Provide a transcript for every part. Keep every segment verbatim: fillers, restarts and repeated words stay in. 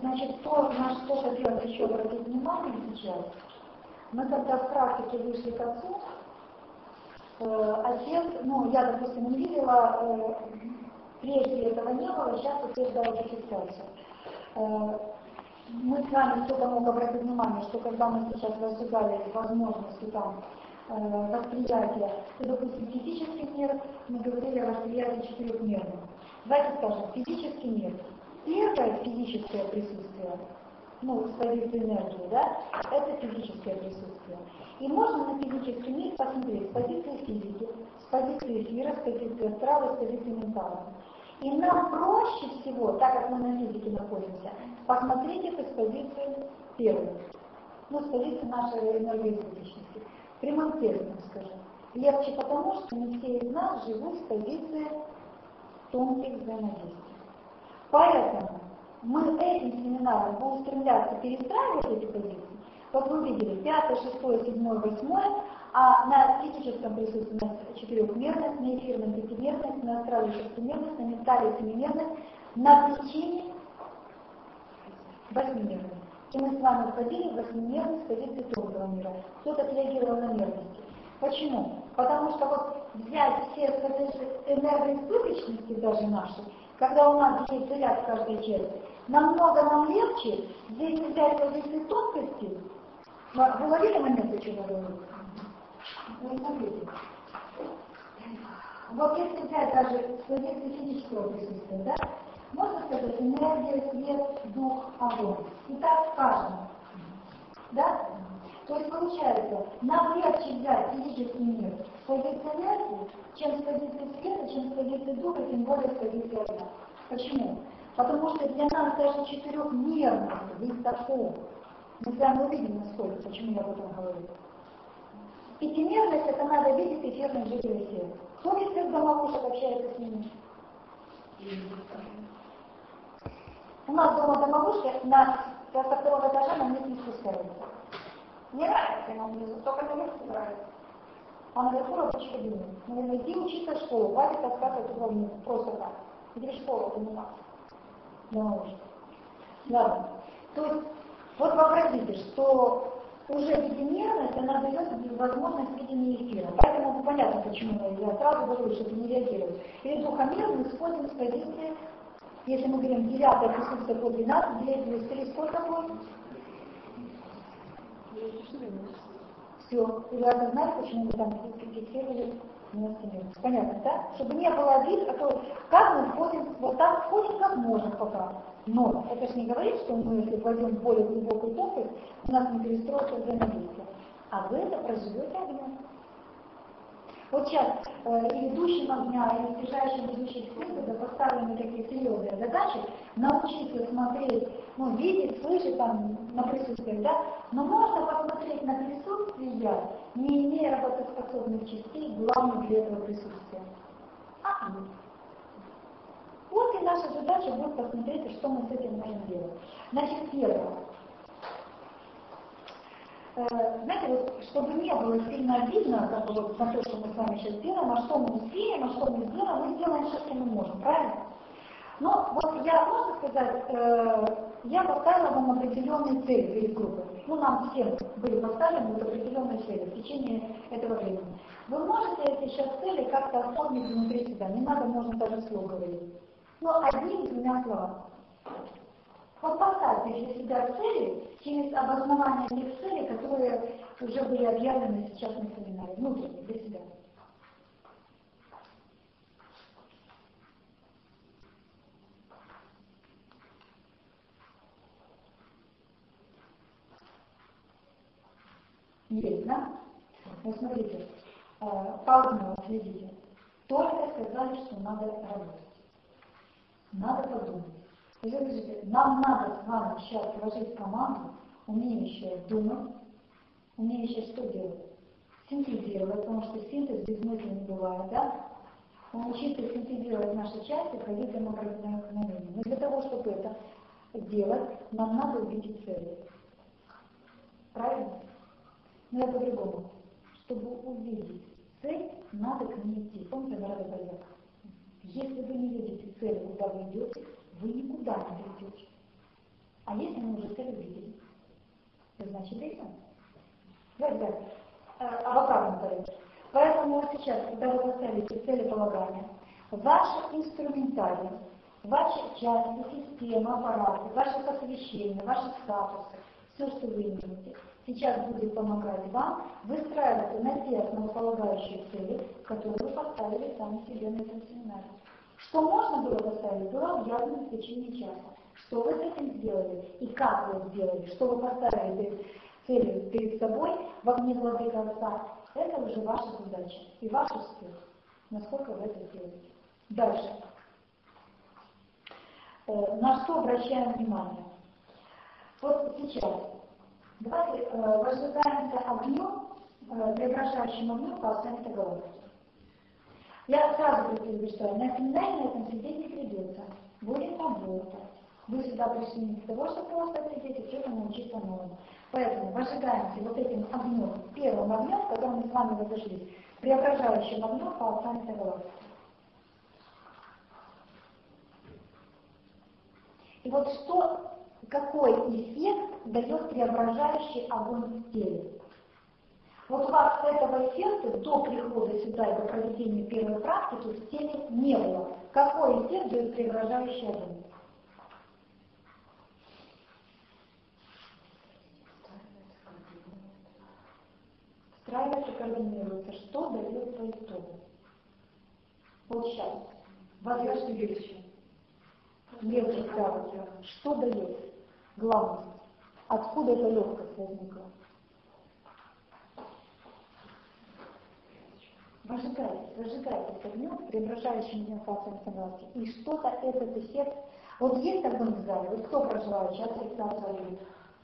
Значит, то, на что хотелось еще обратить внимание сейчас, мы когда в практике вышли к отцу, э, отец, ну, я, допустим, не видела, э, прежде этого не было, сейчас утверждаю фиксацию. Э, мы с вами кто-то мог обратить внимание, что когда мы сейчас рассуждали возможности там, э, восприятия, то, допустим, физический мир, мы говорили о восприятии четырехмерном. Давайте скажем, физический мир. Первое физическое присутствие, ну, с позиции энергии, да, это физическое присутствие. И можно на физический мир посмотреть с позиции физики, с позиции эфира, с позиции астрала, с позиции ментала. И нам проще всего, так как мы на физике находимся, посмотреть это с позиции первой, ну, с позиции нашей энергоизбыточности. Прямым текстом скажу. Легче потому, что не все из нас живут с позиции тонких взаимодействий. Поэтому мы этим семинаром будем стремляться перестраивать эти позиции. Вот вы видели, пятое, шестое, седьмое, восьмое, а на физическом присутствии у нас четырехмерность, на эфирном пятимерность, на астрале шестимерность, на ментале семимерность, на причине восьмимерность. И мы с вами входили в восьмимерность с позиции тонкого мира. Кто-то отреагировал на мерности. Почему? Потому что вот взять все энергоизбыточности даже наши, когда у нас есть заряд в каждой части, намного нам легче здесь взять позиции тонкости. Вы ловили момент, о чем я говорю? Вы смотрите. Вот если взять даже с позиции физического присутствия, да, можно сказать энергия, свет, дух, огонь. И так в каждом. Да? То есть получается, нам легче взять физический мир с позиции энергии, чем с позиции света, чем с позиции духа, тем более с позиции огня. Почему? Потому что для нас даже четырехмерность высоко. Мы с вами увидим, насколько, почему я об этом говорю. Пятимерность, это надо видеть эфирных жителей тела. Кто из всех домовушек общается с ними? У нас дома домовушки на со второго этажа на них не спускаются. Не нравится нам внизу, только наверху нравится. А наверху рабочий кабинет. Наверное, иди учиться в школу, хватит таскаться туда вниз, просто так. Иди в школу, это не надо. Домовушка. Ладно. То есть, вот вообразите, что уже пятимерность, она дает возможность видения эфира. Поэтому понятно, почему я сразу говорю, что это не реагирует. Перед двухомерным мы сходим с позиции, если мы говорим девятое присутствие по двенадцать, делить плюс три, сколько будет? Все. Или вы знаете, почему мы там фиксировали девяносто? Понятно, да? Чтобы не было видно, а то как мы входим, вот так входим, как можно пока. Но это же не говорит, что мы, если войдем в более глубокую тонкость, у нас не перестроится взаимодействие. А вы это проживете огнем. Вот сейчас э, и ведущим огня, и ближайшим ведущих списков поставлены такие серьезные задачи, научиться смотреть, ну, видеть, слышать там на присутствие, да, но можно посмотреть на присутствие, не имея работоспособных частей, главных для этого присутствия. А, вот и наша задача будет посмотреть, что мы с этим можем делать. Значит, первое. Знаете, вот, чтобы не было сильно обидно, как бы вот на то, что мы с вами сейчас делаем, а что мы успеем, а что мы сделаем, мы сделаем все, что мы можем, правильно? Но вот я, можно сказать, э, я поставила вам определенные цели перед группой. Ну, нам всем были поставлены вот определенные цели в течение этого времени. Вы можете эти сейчас цели как-то оформить внутри себя, не надо, можно даже вслух говорить. Но одним-двумя словами. Вот поставьте для себя цели через обоснование тех целей, которые уже были объявлены сейчас на семинаре, внутренне для себя. Есть, да? Ну, смотрите, паузу следите. Только сказали, что надо работать. Надо подумать. Вы скажите, нам надо с вами сейчас сложить команду, умеющую думать, умеющую что делать? Синтезировать, потому что синтез без мысли не бывает, да? Научиться синтезировать наши части, ходить демократичное мгновение. Но для того, чтобы это делать, нам надо увидеть цели. Правильно? Но я по-другому. Чтобы увидеть цель, надо к ней идти. Помните, народный порядок? Если вы не видите цели, куда вы идете, вы никуда не придете. А если мы уже цель увидели, то значит идем. Да, да. А в обратном порядке. Поэтому вот сейчас, когда вы поставите целеполагание, ваши инструментарии, ваши части, системы, аппараты, ваши посвящения, ваши статусы, все, что вы имеете, сейчас будет помогать вам выстраиваться на те основополагающие цели, которые вы поставили сами себе на этом семинаре. Что можно было поставить, было объявлено в течение часа. Что вы с этим сделали и как вы сделали, что вы поставили целью перед собой во мне владыка Отца, это уже ваша задача и ваш успех, насколько вы это сделаете. Дальше. Э, на что обращаем внимание? Вот сейчас. Давайте э, возжигаемся огнем, э, преображающим огнем по оценке галактики. Я сразу предупреждаю, на семинаре на этом сидеть не придется. Будет работа. Вы сюда пришли не для того, чтобы просто сидеть и что-то научиться новому. Поэтому возжигаемся вот этим огнем, первым огнем, в котором мы с вами разошлись, преображающим огнем по оценке галактики. И вот что, какой эффект дает преображающий огонь в теле? Вот у вас этого эффекта до прихода сюда и до проведения первой практики в теле не было. Какой эффект дает преображающий огонь? Встраивается, координируется. Что дает по итогу? Вот сейчас. Возвращение величия. Легкость, да. Что дает? Главность. Откуда эта легкость возникла? Возжигайтесь, возжигайтесь огнем, преображающим информацию галактики. И что-то этот эффект. Вот есть огонь в зале, вот кто проживает, сейчас всегда зовут.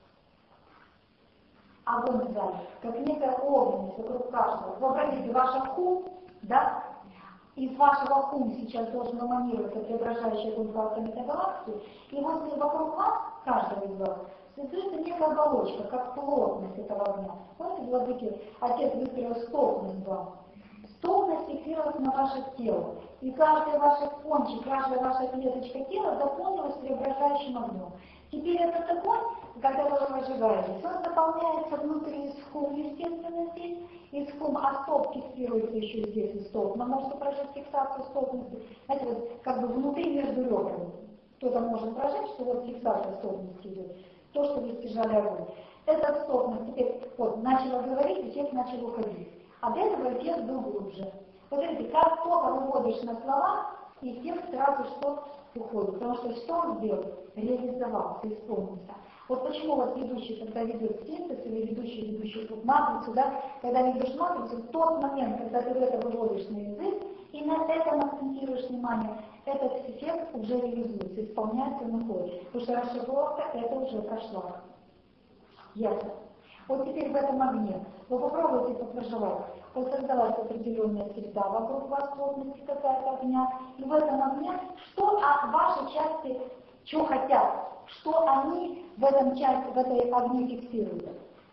Огонь в зале, как некая огненность вокруг каждого. Вообразите, ваш хум, да? Из вашего хум сейчас должен эманироваться преображающий огонь по галактики, и возле вокруг вас, каждого из вас, создается некая оболочка, как плотность этого огня. Помните, владыки, Отец выстроил столбность вам. Столбность фиксировалась на ваше тело, и каждый ваш кончик, каждая ваша клеточка тела заполнилась преображающим огнем. Теперь этот огонь, когда вы его разжигаетесь, он заполняется внутри из хум, естественно, здесь, из хум, а столб фиксируется еще здесь, и столб. Но можно прожить фиксацию столбности, знаете, вот как бы внутри между ребрами. Кто-то может прожить, что вот фиксация столбности идет, то, что вы стяжали огонь. Этот столбность теперь, вот, начала говорить, эффект начал уходить. А до этого эффект был глубже. Вот видите, как только выводишь на слова, эффект сразу что уходит. Потому что что он сделал? Реализовался, исполнился. Вот почему вот ведущий, когда ведет синтез, или ведущий, ведущий тут матрицу, да, когда ведешь матрицу, в тот момент, когда ты это выводишь на язык, и на этом акцентируешь внимание, этот эффект уже реализуется, исполняется на ходе. Потому что расшифровка это уже прошла. Ясно. Вот теперь в этом огне. Вы попробуйте попроживать. Вот создалась определенная среда вокруг вас, плотности какая-то огня. И в этом огне, что а ваши части, что хотят, что они в этом части, в этой огне фиксируют.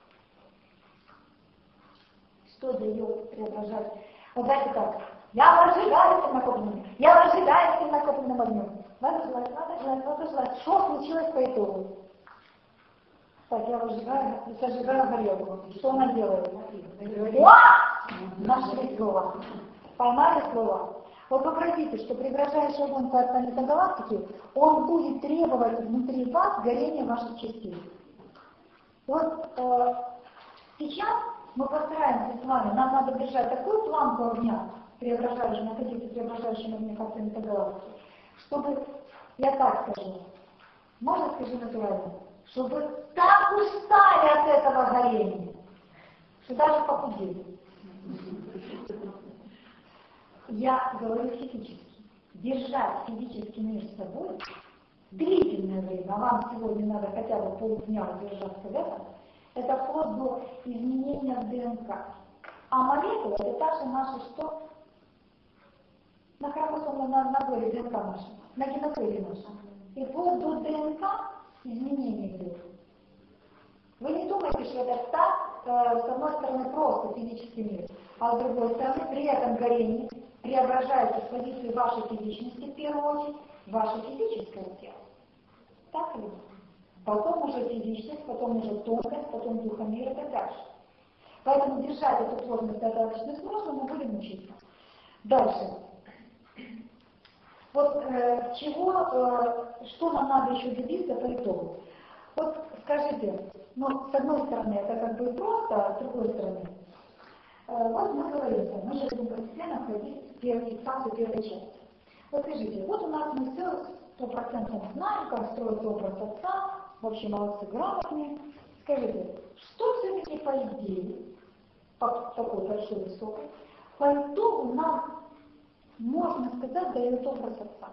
Что дает преображать? Вот давайте так. Я возжигаю всем накопленным. Я возжигаю всем накопленным огнем. Надо желать, надо желать, надо желать. Что случилось по итогу? Так, я выжигаю, зажигаю горелку. Что она делает? Нашли слово. Поймали слово? Вот вообразите, что преображающий огонь по планете галактики, он будет требовать внутри вас горения ваших частей. Вот э, сейчас мы постараемся с вами, нам надо держать такую планку огня, преображающего, находиться в преображающем огне по планете галактики, чтобы, я так скажу, можно скажу натурально, чтобы так устали от этого горения, что даже похудели. Я говорю физически. Держать физический мир с собой длительное время, а вам сегодня надо хотя бы полдня удержаться в этом, это вплоть до изменения в ДНК. А молекулы это та же наша что? На хромосомном наборе ДНК наша, на геноциде наша. И вплоть до ДНК изменения идет. Вы не думаете, что это так, э, с одной стороны, просто физический мир, а с другой стороны, при этом горении преображается с позиции вашей физичности, в первую очередь, ваше физическое тело. Так или нет? потом уже физичность, потом уже тонкость, потом духомир и так дальше. Поэтому держать эту плотность достаточно сложно, мы будем учиться. Дальше. Вот э, чего, э, что нам надо еще добиться по итогу? Вот скажите, ну, с одной стороны, это как бы просто, а с другой стороны, э, вот мы говорим, мы сейчас будем постепенно входить в первую фиксацию первой части. Вот скажите, вот у нас мы все сто процентов знаем, как строить образ отца, в общем, молодцы, грамотные. Скажите, что все-таки по идее, по такой большой высокой, по итогу нам, можно сказать, дает образ отца?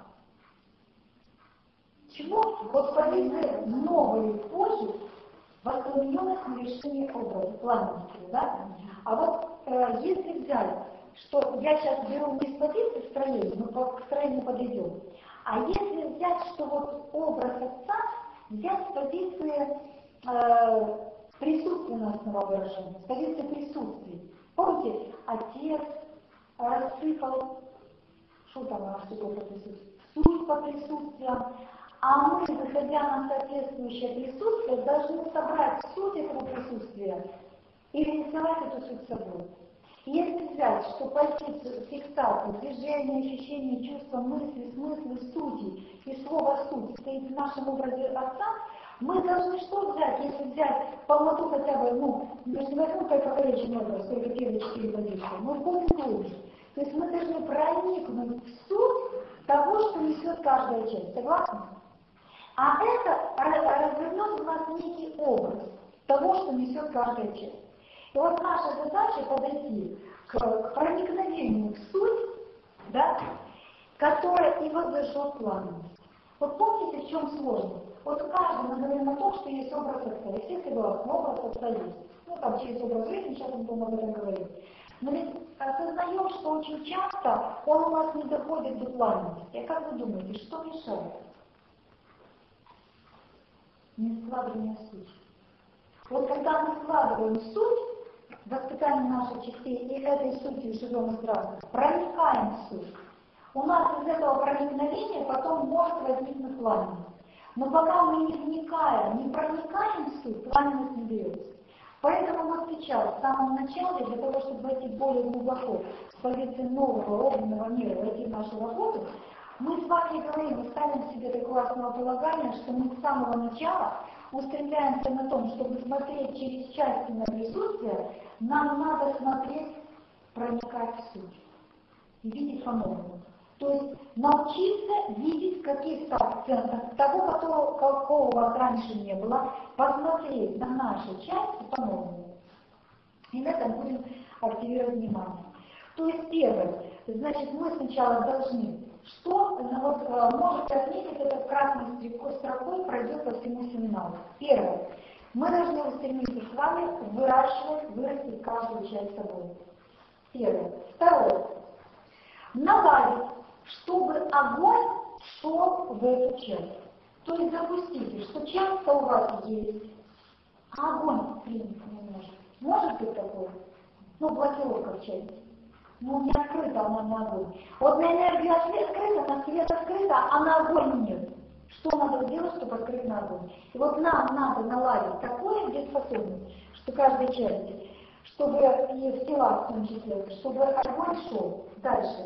Чего? Вот в позиции новой эпохи воспламененность на решение образа, пламенности, да? А вот э, если взять, что я сейчас беру не с позиции строения, но по строению подойдем, а если взять, что вот образ отца, взять с позиции э, присутственностного выражения, с позиции присутствия. Помните, отец рассыпал, что там рассыпал по присутствию? Суть по присутствиям. А мы, выходя на соответствующее присутствие, должны собрать суть этого присутствия и реализовать эту суть собой. Если взять, что позицию фиксации, движения, ощущения, чувства, мысли, смыслы, сути и слово «суть» стоит в нашем образе отца, мы должны что взять, если взять полноту хотя бы, ну, мы же не возьмем кайфовый образ, только первые четыре позиции, мы входим глубже. То есть мы должны проникнуть в суть того, что несет каждая часть. Согласны? А это развернет у нас некий образ того, что несет каждая часть. И вот наша задача подойти к, к проникновению в суть, да, которая и возжжет пламенность. Вот помните, в чем сложность? Вот у каждого мы говорим о том, что есть образ отца. И все согласны, образ отца есть. Ну, там через образ жизни, сейчас мы будем об этом говорить. Но ведь осознаем, что очень часто он у нас не доходит до пламенности. А как вы думаете, что мешает? Не складывание сути. Вот когда мы складываем суть, воспитание наших частей и этой сутью живем и здравствуем, проникаем в суть, у нас из этого проникновения потом может возникнуть пламенность. Но пока мы не вникаем, не проникаем в суть, пламенность не берется. Поэтому вот сейчас, в самом начале, для того, чтобы войти более глубоко с позиции нового огненного мира, войти в нашу работу, мы с вами говорим, мы ставим себе такое основополагание, что мы с самого начала устремляемся на том, чтобы смотреть через части на присутствие, нам надо смотреть, проникать в суть и видеть по-новому. То есть научиться видеть каких-то акцентов, того, которого, какого у вас раньше не было, посмотреть на наши части по-новому. И на этом будем активировать внимание. То есть первое, значит, мы сначала должны, что, вот, можете отметить, это красной строкой пройдет по всему семинару. Первое, мы должны устремиться с вами выращивать, вырастить каждую часть собой. Первое. Второе, наладить, чтобы огонь шел в эту часть. То есть допустите, что часто у вас есть, а огонь принять не может. Может быть такое? Ну, блокировка в части. Ну, не открыта она на огонь. Вот на энергию открыта, на свет открыта, а на огонь нет. Что надо делать, чтобы открыть на огонь? И вот нам надо наладить такое дееспособность, что каждой части, чтобы и в телах в том числе, чтобы огонь шел дальше.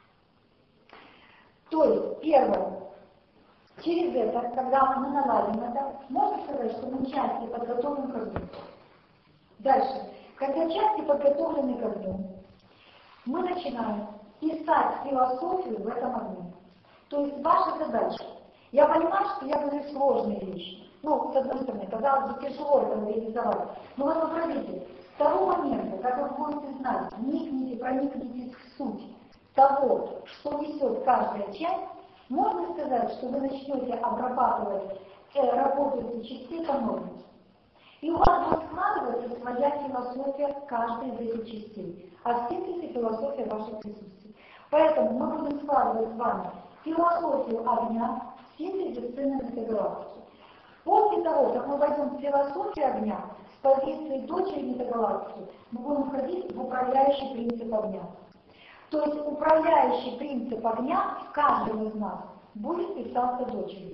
То есть, первое, через это, когда мы наладим это, можно сказать, что мы части подготовим к огню. Дальше, когда части подготовлены к огню, мы начинаем писать философию в этом огне. То есть ваша задача. Я понимаю, что я говорю сложные вещи. Ну, с одной стороны, казалось бы, тяжело это реализовать. Но вот посмотрите, с того момента, как вы будете знать, вникните, проникнитесь в суть того, что несет каждая часть, можно сказать, что вы начнете обрабатывать э, работу этих частей по-новому. И у вас будет складываться своя философия каждой из этих частей, а в синтезе философия ваших присутствий. Поэтому мы будем складывать с вами философию огня в синтезе ценности галактики. После того, как мы войдем в философию огня с позиции дочери метагалактики, мы будем входить в управляющий принцип огня. То есть управляющий принцип огня в каждом из нас будет писаться дочерью.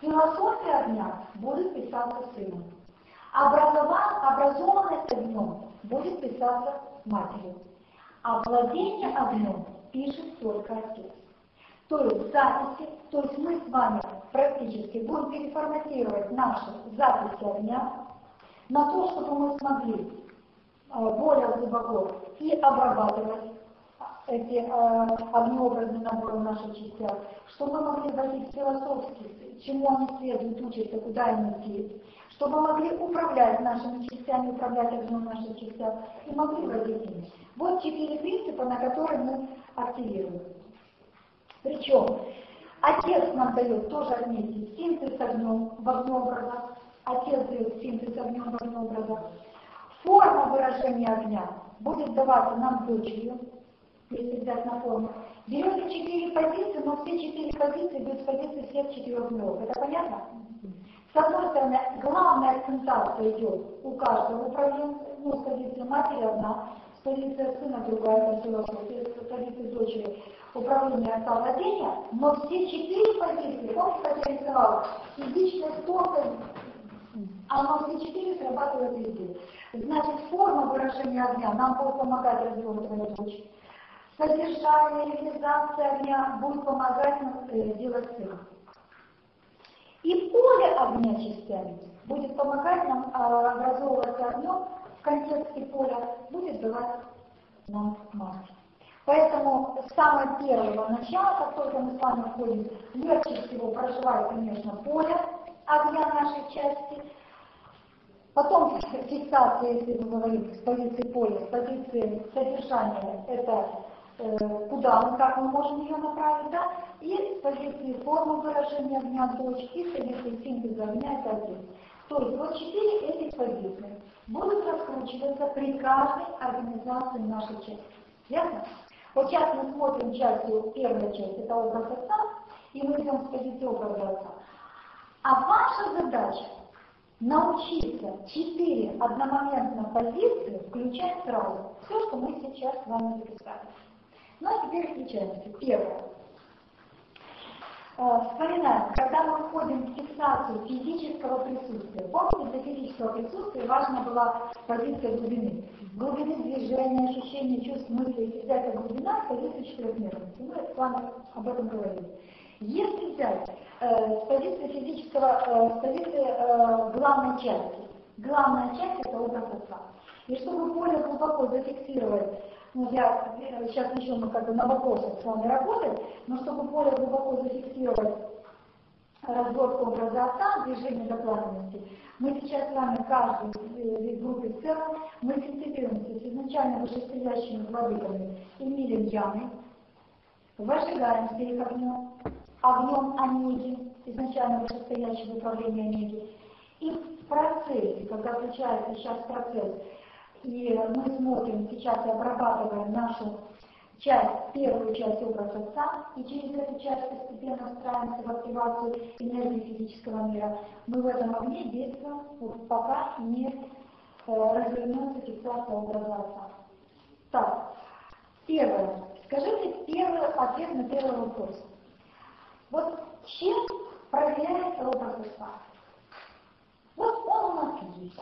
Философия огня будет писаться сыном. Образованность огнем будет писаться матерью. А владение огнем пишет только отец. То есть записи, то есть мы с вами практически будем переформатировать наши записи огня на то, чтобы мы смогли более глубоко и обрабатывать эти э, огнеобразные наборы в наших частях, чтобы мы могли вводить философски, чему они следуют, учатся, куда им идти, чтобы мы могли управлять нашими частями, управлять огнем в наших частях и могли вводить ими. Вот четыре принципа, на которые мы активируем. Причем отец нам дает, тоже отметить, синтез огнем в огнеобразах, отец дает синтез огнем в огнеобразах. Форма выражения огня будет даваться нам дочерью, если взять на форму. Берете четыре позиции, но все четыре позиции будут с позиции всех четырех миров. Это понятно? С одной стороны, главная акцентация идет у каждого управленца, ну, с позиции матери одна, с позиции сына другая, с позиции дочери управления отца владения, но все четыре позиции, помните, как я рисовала, физическая тонкость, оно все четыре срабатывает везде. Значит, форма выражения огня нам будет помогать развивать дочь. Содержание, реализация огня будет помогать нам э, делать сын. И поле огня частями будет помогать нам э, образовывать огнем в контексте поля, будет давать нам мать. Поэтому с самого первого начала, как только мы с вами входим, легче всего проживает, конечно, поле огня нашей части. Потом фиксация, если мы говорим с позиции поля, с позиции содержания, это э, куда мы, как мы можем ее направить, да, и с позиции формы выражения огня дочь, и с позиции синтеза огня это отец. То есть вот четыре этих позиции будут раскручиваться при каждой организации нашей части. Ясно? Вот сейчас мы смотрим частью, первая часть, это образ отца, и мы идем с позиции образа отца. А ваша задача научиться четыре одномоментно позиции включать сразу. Все, что мы сейчас с вами записали. Ну а теперь включаемся. Первое. Вспоминаем, когда мы входим в фиксацию физического присутствия. Помните, для физического присутствия важна была позиция глубины. Глубины движения, ощущения, чувств, мыслей. Если взять эта глубина, позиция четырехмерности. Мы с вами об этом говорили. Если взять э, с позиции физического, э, с позиции э, главной части, главная часть это образ отца. И чтобы более глубоко зафиксировать, ну я сейчас начнем мы как бы на вопросах с вами работать, но чтобы более глубоко зафиксировать разборку образа отца, движение до пламенности, мы сейчас с вами каждый в группе в целом, мы синтезируемся с изначально вышестоящими владыками Эмилием Яной, возжигаемся их огнем, огнем Онеги, изначально вышестоящего управления Онеги. И в процессе, когда включается сейчас процесс, и мы смотрим сейчас и обрабатываем нашу часть, первую часть образа отца, и через эту часть постепенно встраиваемся в активацию энергии физического мира, мы в этом огне действуем, вот, пока не э, развернется фиксация образа отца. Так, первое. Скажите первый ответ на первый вопрос. Вот чем проверяется образ отца? Вот он у нас есть.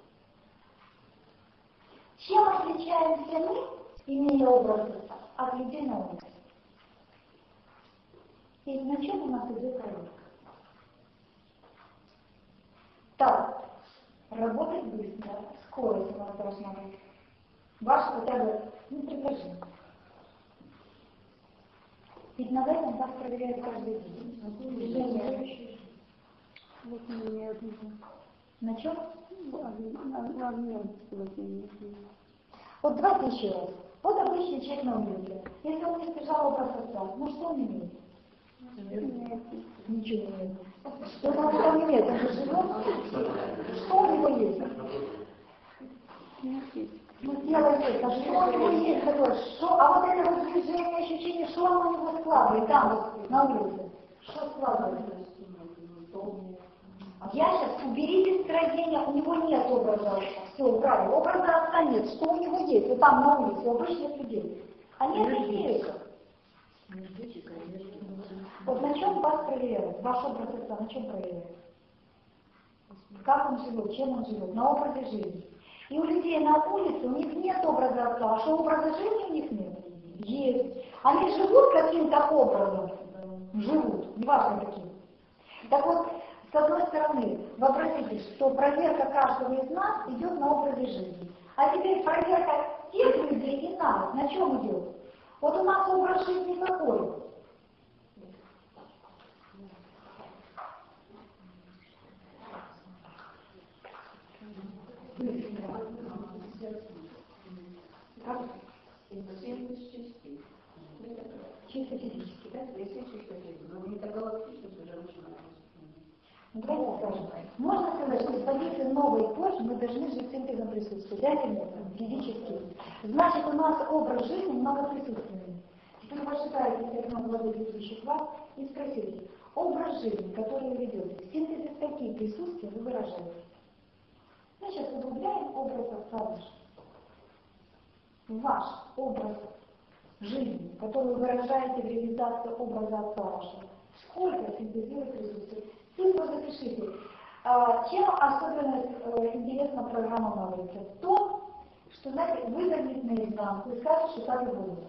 Чем отличаемся мы, имея образ отца, от людей на улице? И на чем у нас идет проверка? Так, работать быстро, скорость у нас должна быть. Ваш хотя бы, ну, предложение. Ведь на этом вас проверяют каждый день. Вот мне на чем? На огнем. Вот давайте еще раз. Вот обычный человек на улице. Если он не сбежал образ отца, ну что он имеет? Нет. Ничего не имеет. Что он там имеет? Он же живет. Что у него есть? Ну, дело есть, а что у него есть такое? Что? А вот это вот движение, ощущение, что оно у него складывает там вот на улице? Что складывается? Я сейчас, уберите строение, у него нет образа отца. Все, убрали. Образа отца нет. Что у него есть? Вот там на улице, у обычных людей. Они это имеют. Вот на чем вас проверяют? Ваш образ отца на чем проверяют? Как он живет, чем он живет? На образе жизни. И у людей на улице, у них нет образа отца, а что образа жизни у них нет? Есть. Они живут каким-то образом. Живут, неважно каким. Так вот, с одной стороны, вообразите, что проверка каждого из нас идет на образе жизни. А теперь проверка тех людей и нас на чем идет? Вот у нас образ жизни какой? Как? Чисто физически, да? Но не так галактично, что женщина. Ну, давайте скажем, можно сказать, что с позиции новой эпохи мы должны жить синтезом присутствия, да или нет? Физически. Значит, у нас образ жизни много присутственный. Теперь вы считаете одного молодых ведущих вас и спросите, образ жизни, который вы ведете, в синтезе какие присутствия вы выражаете? Мы сейчас углубляем образ отца вашего. Ваш образ жизни, который вы выражаете в реализации образа отца вашего, сколько синтезирует присутствие? Цифру запишите. Чем особенно интересна программа Маврица? То, что, знаете, вывернет наизнанку и скажет, что так и будет.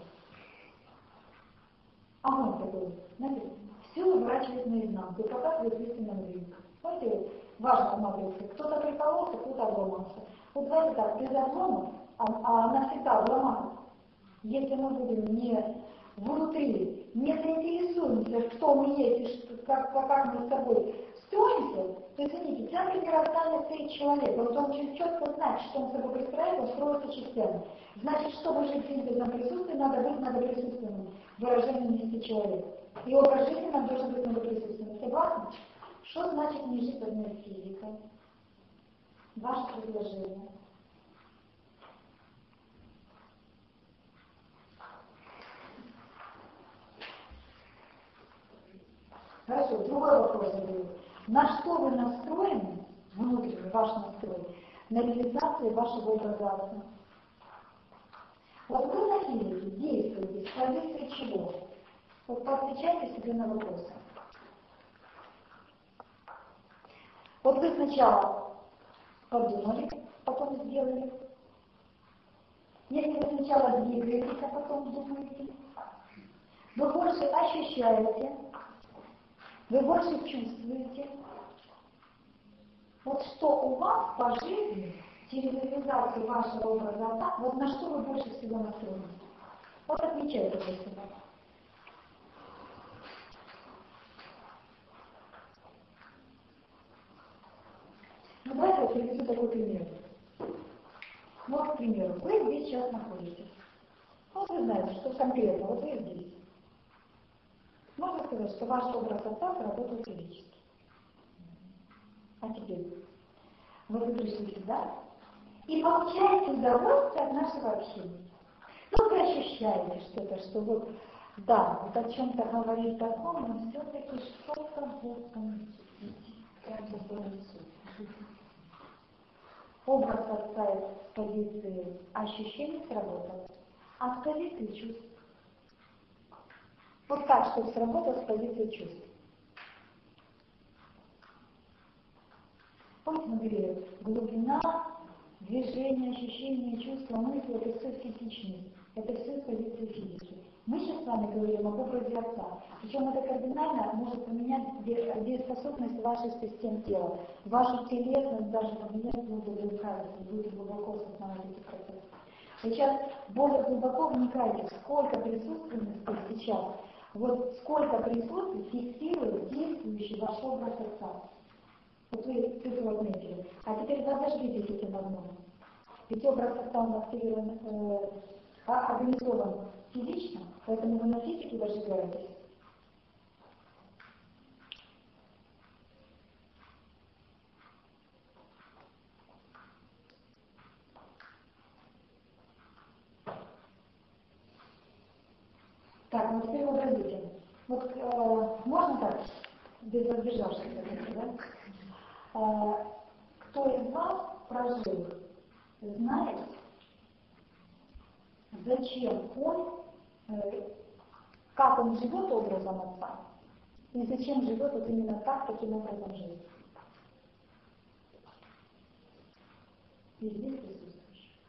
А он такой, знаете, все выворачивает наизнанку и показывает истинным рынком. Знаете, важно в Маврице, кто-то прикололся, кто-то обломался. Вот давайте так, без облома, а, а навсегда обломаться. Если мы будем не внутри, не заинтересуемся, кто мы есть и что, как, как мы с собой строимся, то, извините, центр мироздания стоит человек. Вот он очень четко знает, что он с собой представляет, он строится частями. Значит, чтобы жить в синтезном присутствии, надо быть многоприсутственным выражением нести человека. И образ жизни нам должен быть многоприсутственным. Согласны? Что значит не жить одной физикой? Ваше предложение. Хорошо, другой вопрос задаю. На что вы настроены, внутренний ваш настрой, на реализацию вашего образа отца? Вот вы на физике действуете с позиции чего? Вот поотвечайте себе на вопросы. Вот вы сначала подумали, потом сделали. Если вы сначала двигаетесь, а потом думаете, вы больше ощущаете, вы больше чувствуете. Вот что у вас по жизни, через реализацию вашего образа отца, вот на что вы больше всего настроены? Вот отмечайте для себя. Ну, давайте я приведу такой пример. Вот, к примеру, вы здесь сейчас находитесь. Вот вы знаете, что конкретно, вот вы здесь. Можно сказать, что ваш образ отца сработал физически. А теперь вы пришли сюда и получаете удовольствие от нашего общения. Ну, вы ощущаете что-то, что вот, да, вот о чем-то говорит таком, но все-таки что-то вот там образ отца с позиции ощущений сработал, а с позиции чувств. Вот так, чтобы сработал с позиции чувств. Помните, мы говорили, глубина, движение, ощущение, чувство, мысли, это все физичность, это все с позиции физики. Мы сейчас с вами говорим об образе отца. Причем это кардинально может поменять дееспособность ваших систем тела. Вашу телесность даже поменять будет глубоко, будет глубоко осознавать эти процессы. Сейчас более глубоко вникайте, сколько присутственности сейчас, вот сколько присутствий фиксирует действующий ваш образ отца. Вот вы цифру отметили. А теперь подождите с этим одном. Ведь образ отца он активирован, э, организован физично, поэтому вы на физике зажигаетесь. Так, ну теперь вообразите. Вот э, можно так, без разбежавшихся, да? Э, кто из вас прожил, знает, зачем он, э, как он живет образом отца, И зачем живет вот именно так, таким образом жизнь. И здесь присутствуешь.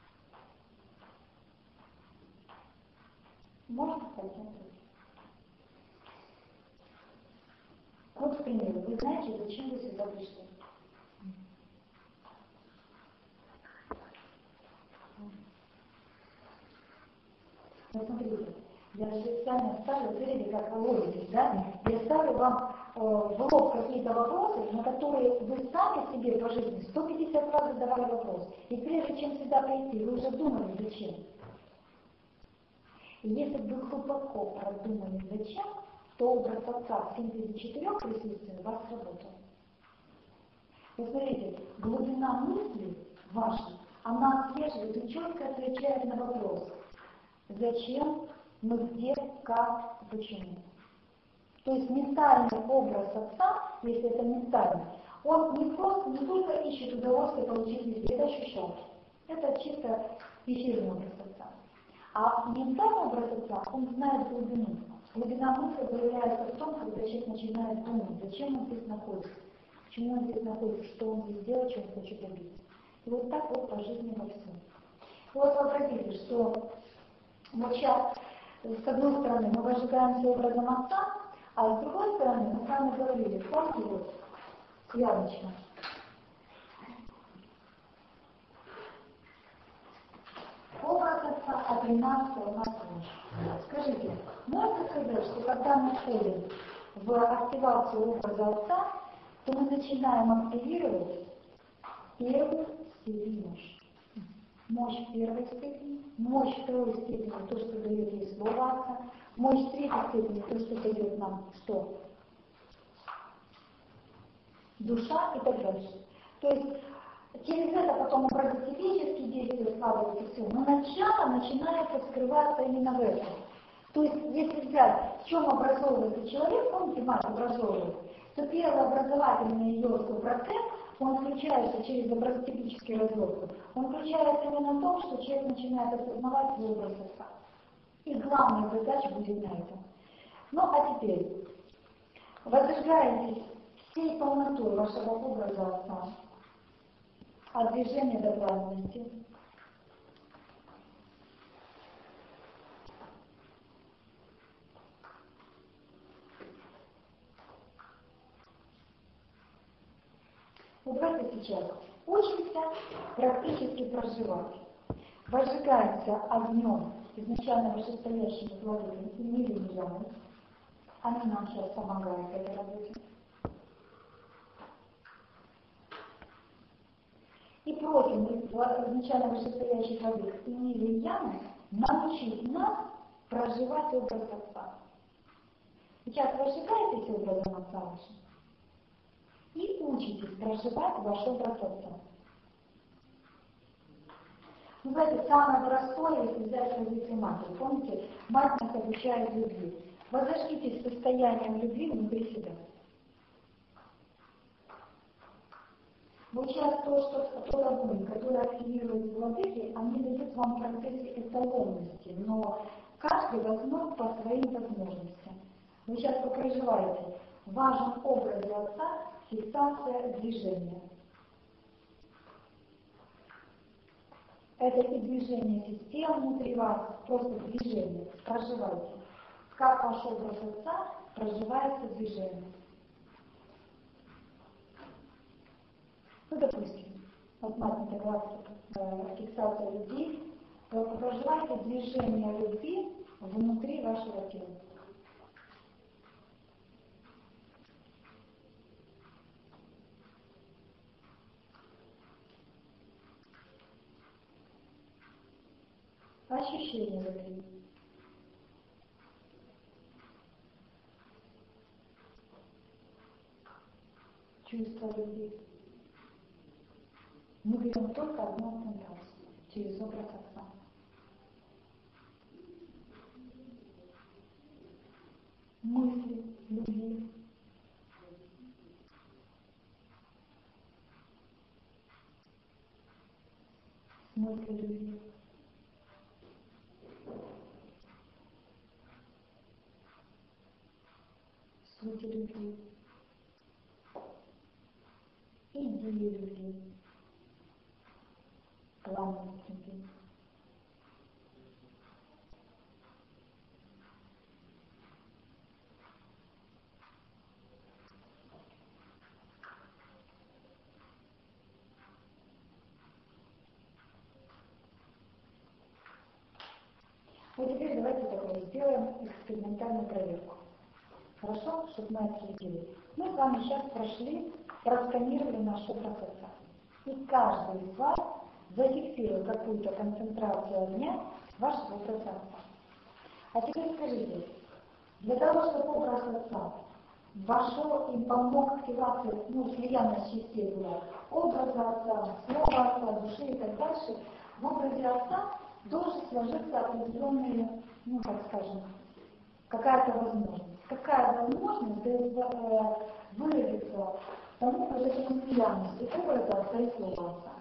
Можно пойти. Вот, к примеру, вы знаете, зачем вы сюда пришли? Вот смотрите, я же специально ставлю, смотрите, как вы ловитесь, да? Я ставлю вам э, в лоб какие-то вопросы, на которые вы сами себе по жизни сто пятьдесят раз задавали вопрос. И прежде чем сюда прийти, вы уже думали, зачем. И если бы вы глубоко продумали, зачем, то образ отца в синтезе четырех присутствий у вас сработал. Вы смотрите, глубина мысли вашей, она отслеживает и четко отвечает на вопрос. Зачем, мы где, как, почему. То есть ментальный образ отца, если это ментальный, он не просто, не только ищет удовольствие получить везде, это ощущать. Это чисто эфирный образ отца. А ментальный образ отца, он знает глубину. Глубина мысли проявляется в том, когда человек начинает думать, зачем он здесь находится, почему он здесь находится, что он здесь делает, чего он хочет добиться. И вот так вот по жизни во всем. И вот вообразите, что вот сейчас, с одной стороны, мы возжигаемся образом отца, а с другой стороны, мы с вами говорили, помните вот, явочно. Образ отца от тринадцатого на свыше. Скажите, можно сказать, что когда мы входим в активацию образа отца, то мы начинаем активировать первую степень мощи. Мощь первой степени, мощь второй степени, то, что дает ей слово отца, мощь третьей степени, то, что дает нам что? Душа и так дальше. То есть через это потом образотипические действия складываются все, но начало начинается скрываться именно в этом. То есть если взять, в чем образовывается человек, помните, мать образовывает, то первый образовательный ее процесс, он включается через образотипический развод. Он включается именно в том, что человек начинает осознавать свой образ отца. И главная задача будет на этом. Ну а теперь, возрождаетесь всей полнотой вашего образа отца, от движения до плавности. Вот давайте сейчас учимся практически проживать. Возжигается огнем изначально вышестоящими плодами и мирами. Они нам сейчас помогают в этой работе. И просим изначально вышестоящих воды и мирияны научить нас проживать образ отца. Сейчас возжигаетесь образом отца вашим и учитесь проживать ваш образ отца. Ну, знаете, самое простое, если взять позицию матери. Помните, мать нас обучает любви. Возожгитесь состоянием любви внутри себя. Вот сейчас то, что тот огонь, который активирует владыки, они дают вам в процессе эталонности, но каждый возьмет по своим возможностям. Вы сейчас проживаете важен образ отца, фиксация движения. Это и движение систем внутри вас, просто движение. Проживайте. Как ваш образ отца проживается движение. Ну, допустим, вот маленькая графика, э, фиксация любви. Вы проживаете движение любви внутри вашего тела. Ощущение любви. Чувство любви. Мы берем только одну концентрацию через образ отца. Мысли любви. Мысли любви. сути любви, идеи любви, пламенность любви. Вот теперь давайте такое сделаем экспериментальную проверку. Хорошо, чтобы мы отследили. Мы с вами сейчас прошли, просканировали наш образ отца. И каждый из вас зафиксировал какую-то концентрацию огня вашего образа отца. А теперь скажите, для того, чтобы образ отца вошел и помог активации, ну, слияние частей была, образа отца, слова отца, души и так дальше, в образе отца должен сложиться определенные, ну, так скажем, какая-то возможность. Какая возможность выразиться тому, вот этому слиянности образа отца и слова отца.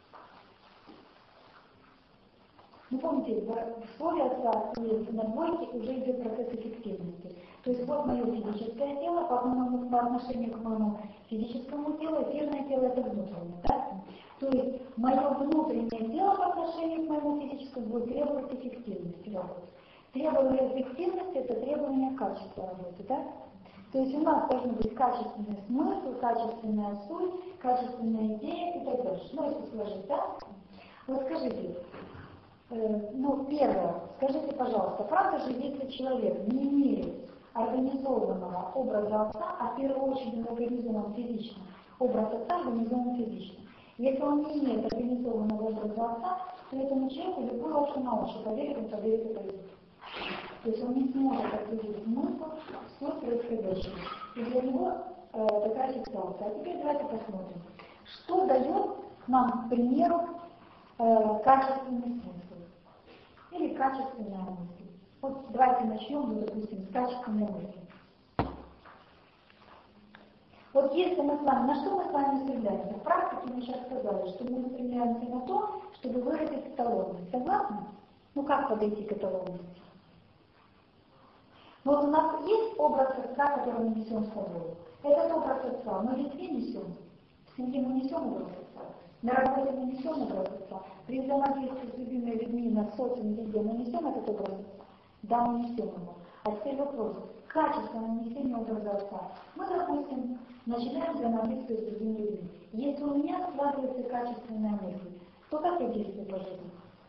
Ну, помните, в слове отца и на двойке уже идет процесс эффективности. То есть вот мое физическое тело по, моему, по отношению к моему физическому телу, эфирное тело это внутреннее. Да? То есть мое внутреннее тело по отношению к моему физическому будет требовать эффективности работы. Требование эффективности это требование качества работы. Да? То есть у нас должен быть качественный смысл, качественная суть, качественная идея и так дальше. Ну, если сложить, да? Вот скажите, э, ну, первое, скажите, пожалуйста, правда же, если человек не имеет организованного образа отца, а в первую очередь он организован физично, образ отца организован физично. Если он не имеет организованного образа отца, то этому человеку любой уши на уши, поверит он, поверит и поверит. То есть он не сможет определить смысл, суть происходящего. И для него э, такая ситуация. А теперь давайте посмотрим, что дает нам, к примеру, э, качественный смысл или качественная мысль. Вот давайте начнем, ну, допустим, с качественной мысли. Вот если мы с вами, на что мы с вами стремляемся? В практике мы сейчас сказали, что мы стремляемся на то, чтобы выразить эталонность. Согласны? Ну как подойти к эталонности? Вот у нас есть образ отца, который мы несем с собой. Этот образ отца мы везде несем. В семье мы несем образ отца. На работе мы несем образ отца. При взаимодействии с любимыми людьми, на социуме, везде мы несем этот образ отца. Да, мы несем его. А теперь вопрос. Качественное несение образа отца. Мы, допустим, начинаем взаимодействовать с другими людьми. Если у меня складывается качественная мысль, то как я действую по жизни?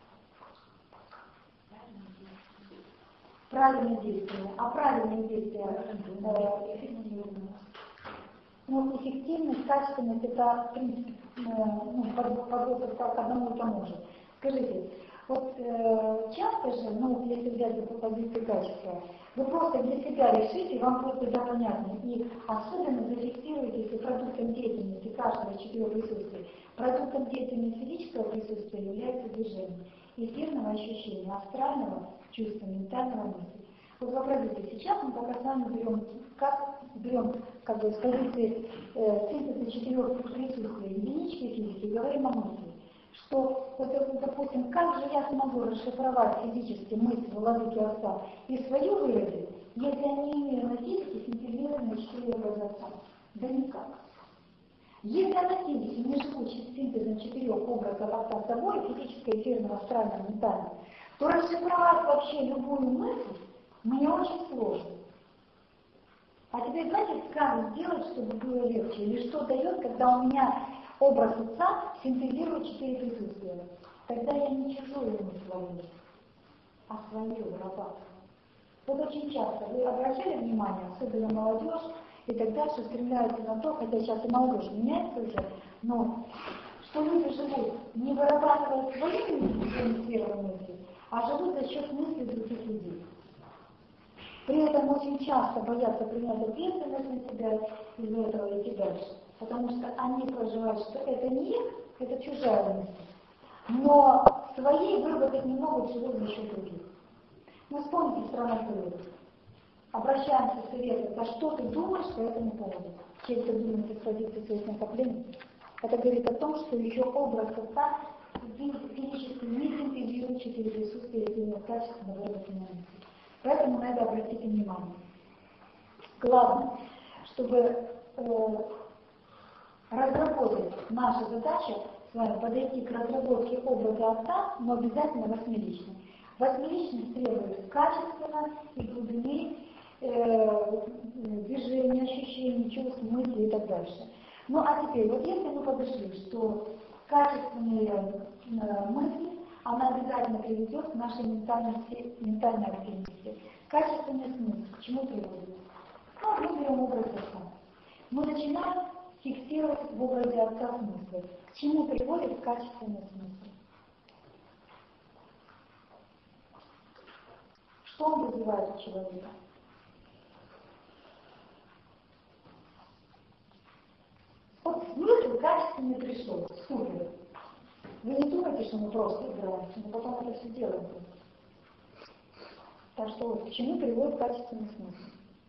Правильные действия. А правильные действия э, эффективны. Ну, эффективность, качественность это, в принципе, э, ну, подводится к одному и тому же. Скажите, вот э, часто же, ну, если взять по позиции качества, вы просто для себя решите, вам просто да понятно, и особенно зафиксируете, если продуктом деятельности каждого четырех присутствий, продуктом деятельности физического присутствия является движение, эфирного ощущения, астрального чувства, ментального мысли. Вот вообразите, сейчас мы пока с вами берем, как берем, как бы, с позиции э, синтеза четырех присутствий, единички физики, говорим о мысли. Что, вот, допустим, как же я смогу расшифровать физически мысль владыки отца и свою выразить, если я не имею на физике синтезированные четыре образа отца? Да никак. Если я на физике не живу синтезом четырех образов отца с собой, физическое, эфирное, астральное, ментальное, то расшифровать вообще любую мысль мне очень сложно. А теперь знаете, как сделать, чтобы было легче? Или что дает, когда у меня образ отца синтезирует четыре присутствия? Тогда я не чужую мысль ловлю, а свою вырабатываю. Вот очень часто вы обращали внимание, особенно молодежь и так дальше, стремляются на то, хотя сейчас и молодежь меняется уже, но что люди живут, не вырабатывая свои мысли, а живут за счет мыслей других людей. При этом очень часто боятся принять ответственность на себя из-за этого идти дальше, потому что они проживают, что это не их, это чужая мысль, но своей выработать не могут, живут за счет других. Ну, вспомните страну вперед. Обращаемся к совету, а что ты думаешь по этому поводу? Чем ты думаешь из позиции своих накоплений? Это говорит о том, что еще образ отца физически не синтезирует четыре присутствия и качественно выработанной мысли. Поэтому надо обратить внимание. Ладно, чтобы э, разработать нашу задачу, с вами подойти к разработке образа отца, но обязательно восьмиличной. Восьмиличность требует качественно и глубины э, движения, ощущений, чувств, мыслей и так дальше. Ну а теперь, вот если мы подошли, что качественные э, мысли, она обязательно приведет к нашей ментальности, ментальной активности. Качественный смысл к чему приводит? Ну, мы берем образ отца. Мы начинаем фиксировать в образе отца смыслы. К чему приводит качественный смысл? Что он вызывает у человека? Вот смысл качественный пришел, супер. Вы не думайте, что мы просто играем, мы потом это все делаем. Так что вот к чему приводит качественный смысл?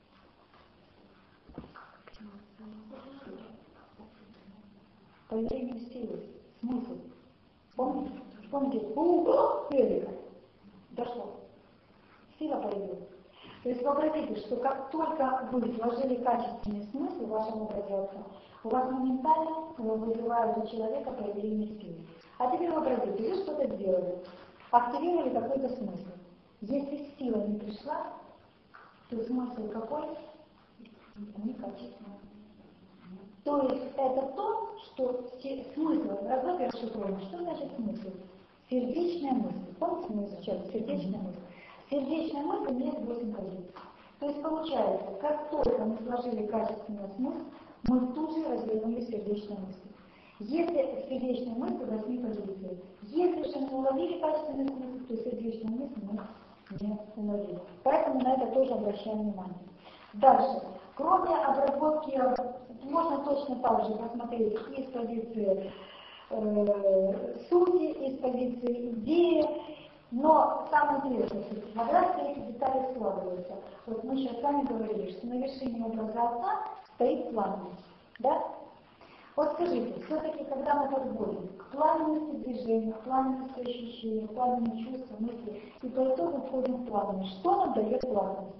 Появление силы, смысл. Помните? Помните? У-у-у, Эрика. Дошло. Сила появилась. То есть вообразите, что как только вы вложили качественный смысл в вашем образе отца, у вас моментально вызывает у человека появление силы. А теперь вообразите, вы что-то сделали, активировали какой-то смысл. Если сила не пришла, то смысл какой? Некачественный. То есть это то, что смысл, разлог расшифрован. Что значит смысл? Сердечная мысль. Помните, мы изучали сердечная мысль? Сердечная мысль имеет восемь позиций. То есть получается, как только мы сложили качественный смысл, мы тут же развернули сердечную мысль. Если в сердечной мысли восьми позиций, если же мы уловили качественный смысл, то сердечную мысль мы не уловили. Поэтому на это тоже обращаем внимание. Дальше. Кроме обработки, можно точно так же посмотреть и с позиции э, сути, и с позиции идеи, но самое интересное, когда все эти детали складываются. Вот мы сейчас с вами говорили, что на вершине образа отца стоит пламенность, да? Вот скажите, все-таки, когда мы подходим к пламенности движения, к пламенности ощущений, к пламенности чувств, мыслей, и по итогу входим в пламенность, что нам дает пламенность?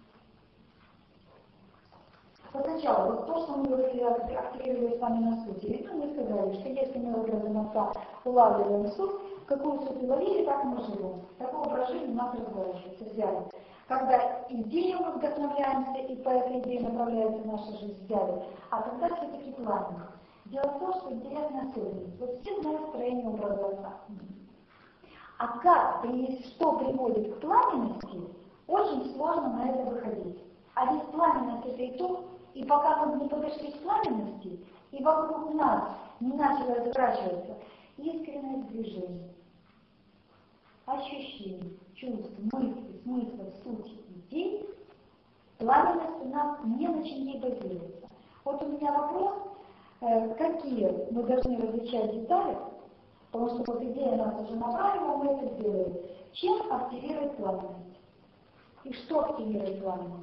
Вот сначала, вот то, что мы говорили, активировали с вами на сути, ну, мы сказали, что если мы образом отца улавливаем суть, какую суть уловили, так мы живем. Такого ображения у нас разворачивается, взяли. Когда идею мы вдохновляемся, и по этой идее направляется наша жизнь, взяли, а когда все-таки пламенность. Дело в том, что интересная особенность. Вот все знают строение образа отца. А как, что приводит к пламенности, очень сложно на это выходить. А ведь пламенность это итог, и пока мы не подошли к пламенности, и вокруг нас не начало разворачиваться искреннее движение, ощущений, чувств, мыслей, смыслов, сути, идей, пламенность у нас не на чем не базируется. Вот у меня вопрос, э, какие мы должны различать детали, потому что вот идея нас уже направила, мы это сделаем. Чем активировать пламенность? И что активирует пламенность?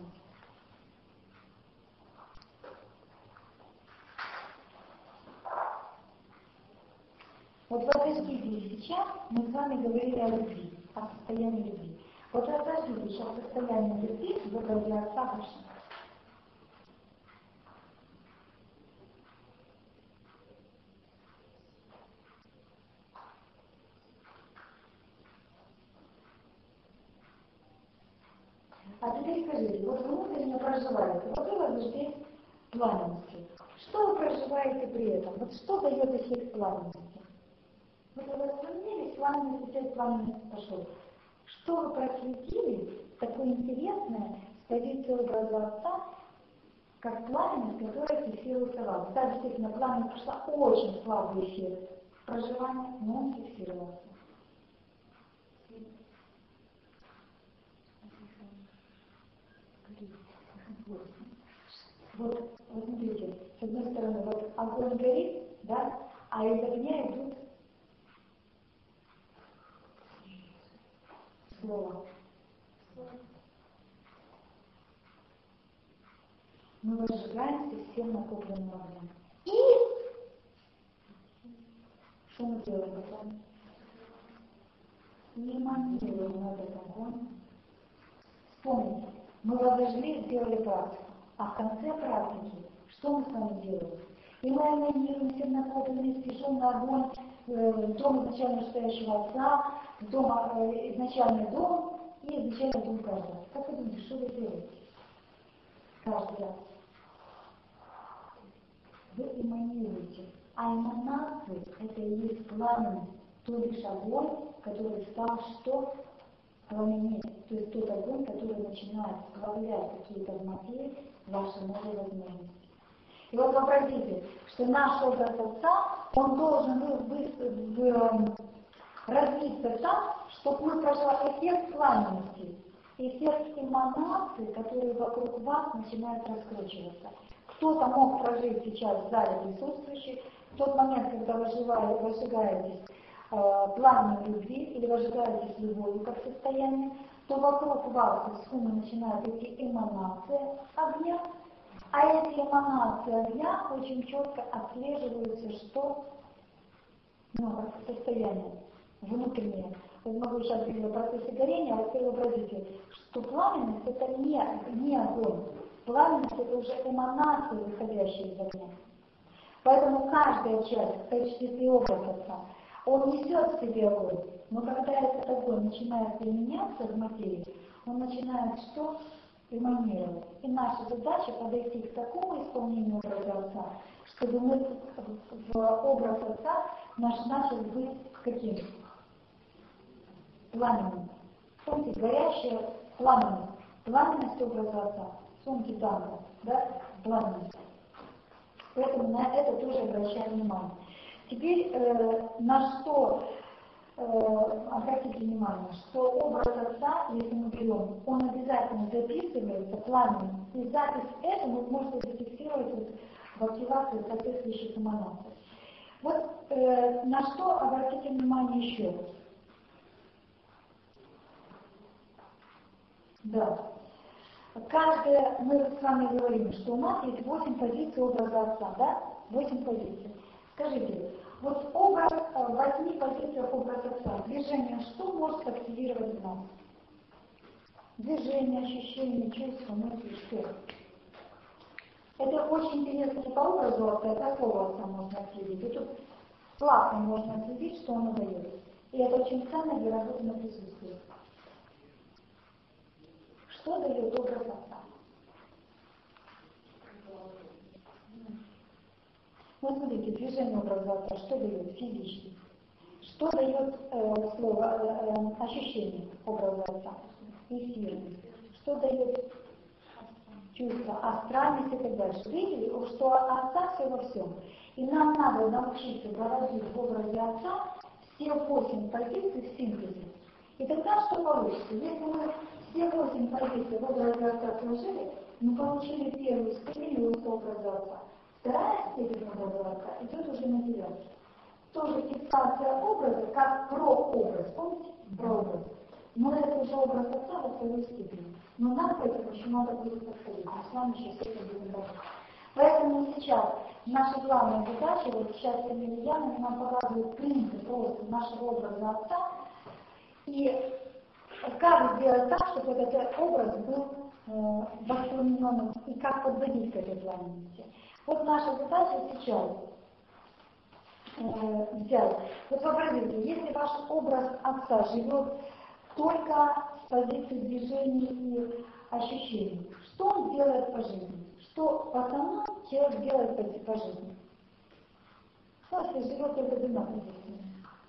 Вот подождите, сейчас мы с вами говорили о любви, о состоянии любви. Вот подождите, сейчас состояние любви в образе отца выше. А теперь скажите, вот вы внутренне проживаете, вот у вас здесь пламенности. Что вы проживаете при этом? Вот что дает эффект пламенности? Вот вы восстановились, пламенность, опять пламенность пошел. Что вы просветили, такое интересное, с позиции образа отца, как пламенность, которая фиксируется вас. Да, действительно, пламенность пошла очень слабый эффект проживания, но он фиксировался. Вот, вот смотрите, с одной стороны, вот огонь горит, да, а из огня идут слова. Мы возжигаемся всем накопленным огнем. И что мы делаем потом? Не монтируем этот огонь. Вспомните, мы возожгли, сделали практику. А в конце практики, что мы с вами делаем? И мы эманируем темнотой, спешим огонь, э, дом изначально стоящего отца, дом, э, изначальный дом и изначальный дом каждого. Как вы думаете, что вы делаете? Каждый раз. Вы эманируете. А эманации — это и есть пламя, то лишь огонь, который стал что? Пламенеть. То есть тот огонь, который начинает сплавлять какие-то в материи ваши новые возможности. И вот вообразите, что наш образ Отца, он должен был бы развиться так, чтобы мы прошли эффект пламенности, эффект эманации, которые вокруг вас начинают раскручиваться. Кто-то мог прожить сейчас в зале присутствующих в тот момент, когда вы возжигаетесь э, пламенем любви или возжигаетесь любовью как состояние, то вокруг вас из суммы начинают идти эманации огня, а эти эманации огня очень четко отслеживаются, что ну, состояние внутреннее. Я могу сейчас говорить о процессе горения, а вы вообразите, что пламенность — это не, не огонь. Пламенность — это уже эманации, выходящие из огня. Поэтому каждая часть, в качестве образа Отца, он несет в себе огонь, но когда этот огонь начинает применяться в материи, он начинает что? Эманировать. И наша задача подойти к такому исполнению образа Отца, чтобы мы в образ Отца наш начал быть каким? Пламенным. Помните, горящее пламенность. Пламенность образа Отца. Сумки танка, да? Пламенность. Поэтому на это тоже обращаем внимание. Теперь э, на что э, обратите внимание, что образ Отца, если мы берем, он обязательно записывается пламенным. И запись эту вы можете зафиксировать вот в активации соответствующих эманаций. Вот э, на что обратите внимание еще раз. Да. Каждая, мы с вами говорим, что у нас есть восемь позиций образа Отца, да? Восемь позиций. Скажите, вот образ, в восьми позициях образа Отца, движение, что может активировать в нас? Движение, ощущение, чувство, мысли, что? Это очень интересно по образу Отца, какого Отца можно отследить. И тут плавно можно отследить, что он дает. И это очень ценно для работы на присутствии. Что дает образ Отца? Вот смотрите, движение образа Отца, что дает физически? Что дает э, слово, э, э, ощущение образа Отца? Эфирность. Что дает чувство, астральность и так дальше? Видели, что Отца все во всем. И нам надо научиться проводить в образе Отца все восемь позиций в синтезе. И тогда что получится? Если мы все восемь позиций в образе Отца сложили, мы получили первую ступень образа Отца. Вторая степень образа Отца идет уже на девятку. Тоже фиксация образа, как прообраз. Помните? Прообраз. Но это уже образ Отца во второй степени. Но нам к этому еще надо будет подходить. Мы с вами сейчас это будем работать. Поэтому сейчас наша главная задача, вот сейчас Емельяна нам показывает принцип просто нашего образа Отца. И как сделать так, чтобы этот образ был э, воспламененным и как подводить к этой пламенности. Вот наша задача сейчас э, взять. Вот вообразите, если ваш образ Отца живет только с позиции движений и ощущений, что он делает по жизни? Что в основном человек делает по, по жизни? Ну, если живет только двумя позициями.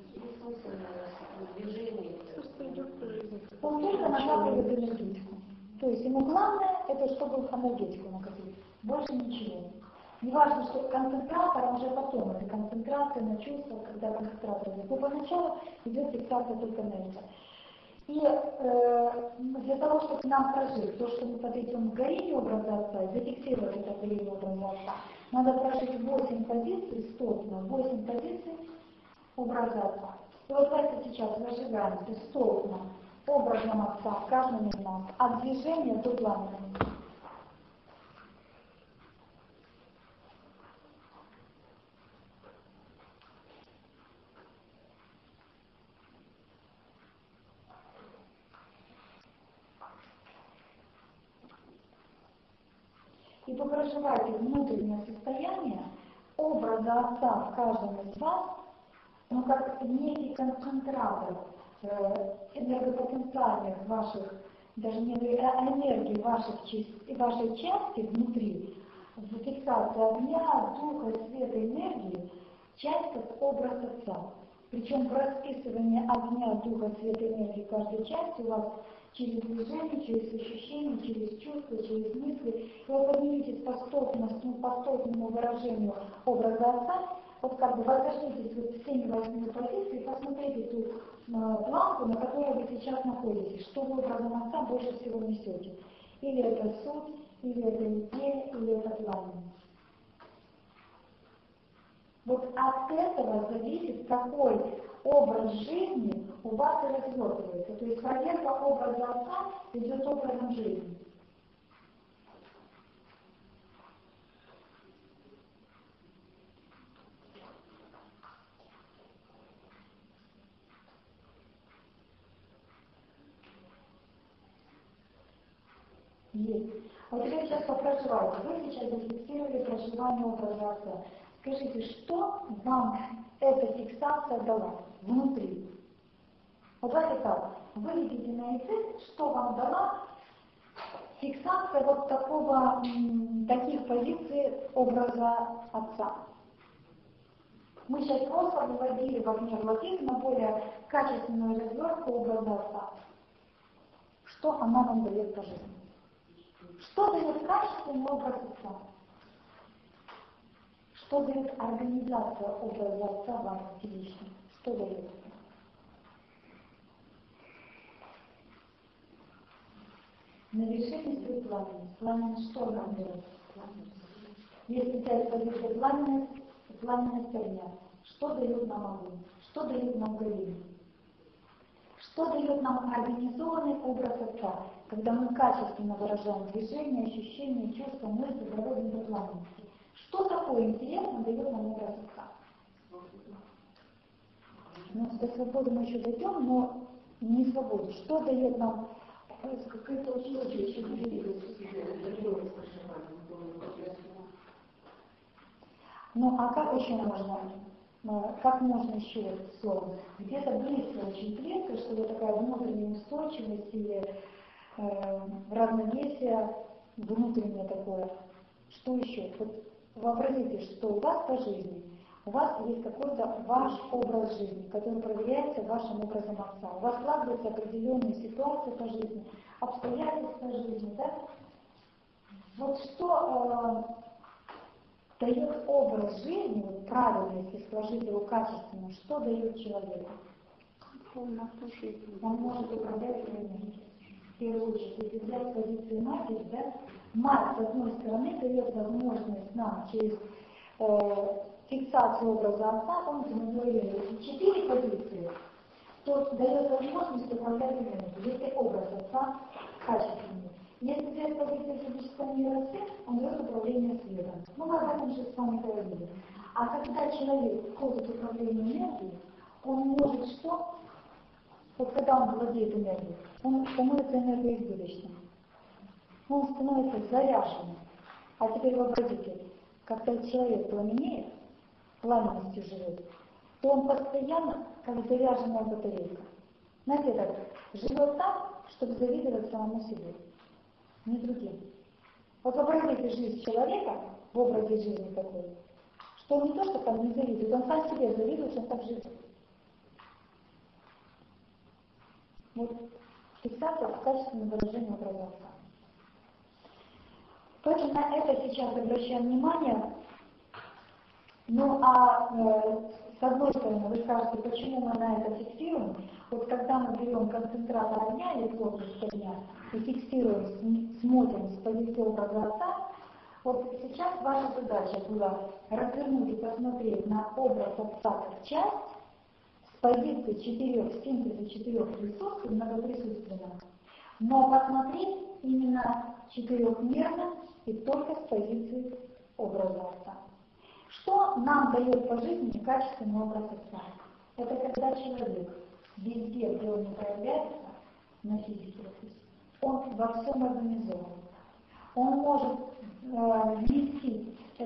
Он только накапливает энергетику. То есть ему главное, это чтобы энергетику накопить. Больше ничего. Не важно, что концентратор уже потом, это концентрация на чувства, когда концентратор идет. Но поначалу идет фиксация только на это. И э, для того, чтобы нам прожить то, что мы подойдем к горению образа Отца, и зафиксировать это горение образа Отца, надо прожить восемь позиций, стопно, восемь позиций образа Отца. И вот давайте сейчас зажигаемся стопно образом Отца в каждом из нас, от движения до пламенности. и вы проживаете внутреннее состояние образа Отца в каждом из вас, ну как некий концентратор э, энергопотенциальных ваших, даже не энергии ваших, вашей части внутри, в фиксации огня, духа, света, энергии, часть как образ Отца. Причем в расписывании огня, духа, света, энергии каждой части у вас через движение, через ощущения, через чувства, через мысли, и вы подниметесь по столкному, по столкному выражению образа Отца, вот как бы возвращайтесь вот всеми восьми позиций и посмотрите ту э, планку, на которой вы сейчас находитесь, что вы образом Отца больше всего несете. Или это суть, или это идея, или это пламя. Вот от этого зависит, какой образ жизни у вас и развертывается. То есть проверка образа Отца идет образом жизни. Есть. Вот теперь сейчас попроживайте. Вы сейчас зафиксировали проживание образа Отца. Скажите, что вам эта фиксация дала внутри? Вот давайте так, выведите на язык, что вам дала фиксация вот такого, таких позиций образа Отца. Мы сейчас просто выводили во внеглотизм на более качественную развертку образа Отца. Что она нам дает по жизни? Что дает качественный образ Отца? Что дает организация образа Отца вам лично? Что дает? На вершине стоит пламенность. Пламенность что нам дает? Если взять позицию пламенность, пламенность огня, что дает нам огонь? Что дает нам горение? Что дает нам организованный образ Отца, когда мы качественно выражаем движение, ощущения, чувства, мысли, доводим до пламенности? Что такое интересно дает нам образ Отца? Ну, до свободы мы еще дойдем, но не свободу. Что дает нам какая-то очень Ну, а как еще можно, как можно еще слово? Где-то близко, очень близко, чтобы такая внутренняя устойчивость или э, равновесие, внутреннее такое. Что еще? Вот вообразите, что у вас по жизни, у вас есть какой-то ваш образ жизни, который проверяется вашим образом Отца. У вас складываются определенные ситуации по жизни, обстоятельства жизни, да? Вот что э, дает образ жизни, вот правильно, если сложить его качественно, что дает человеку? Он может управлять временем. В первую очередь, если взять позицию матери, да, мать, с одной стороны, дает возможность нам через э, фиксацию образа Отца, помните, мы говорили, четыре позиции, то дает возможность управлять временем, если образ Отца качественный. Если взять позицию физического мира свет, он дает управление светом. Ну, мы об этом же с вами говорили. А когда человек входит в управление энергией, он может что? Вот когда он владеет энергией, он становится энергоизбыточным. Он становится заряженным. А теперь вообразите, когда человек пламенеет, пламенностью живет, то он постоянно как заряженная батарейка. Знаете, так, живет так, чтобы завидовать самому себе, не другим. Вот вообразите жизнь человека в образе жизни такой, что он не то, что там не завидует, он сам себе завидует, что он так живет. Вот фиксация в качественном выражении образа Отца. Поэтому на это сейчас обращаем внимание. Ну а э, с одной стороны, вы скажете, почему мы на это фиксируем? Вот когда мы берем концентратор огня или плотность огня и фиксируем, смотрим с позиции образа Отца, вот сейчас ваша задача была развернуть и посмотреть на образ Отца как часть, с позиции четырех, синтеза четырех присутствий, многоприсутственного, но посмотреть именно четырехмерно и только с позиции образа Отца. Что нам дает по жизни качественный образ Отца? Это когда человек везде, где он не проявляется, на физике, он во всем организован. Он может э,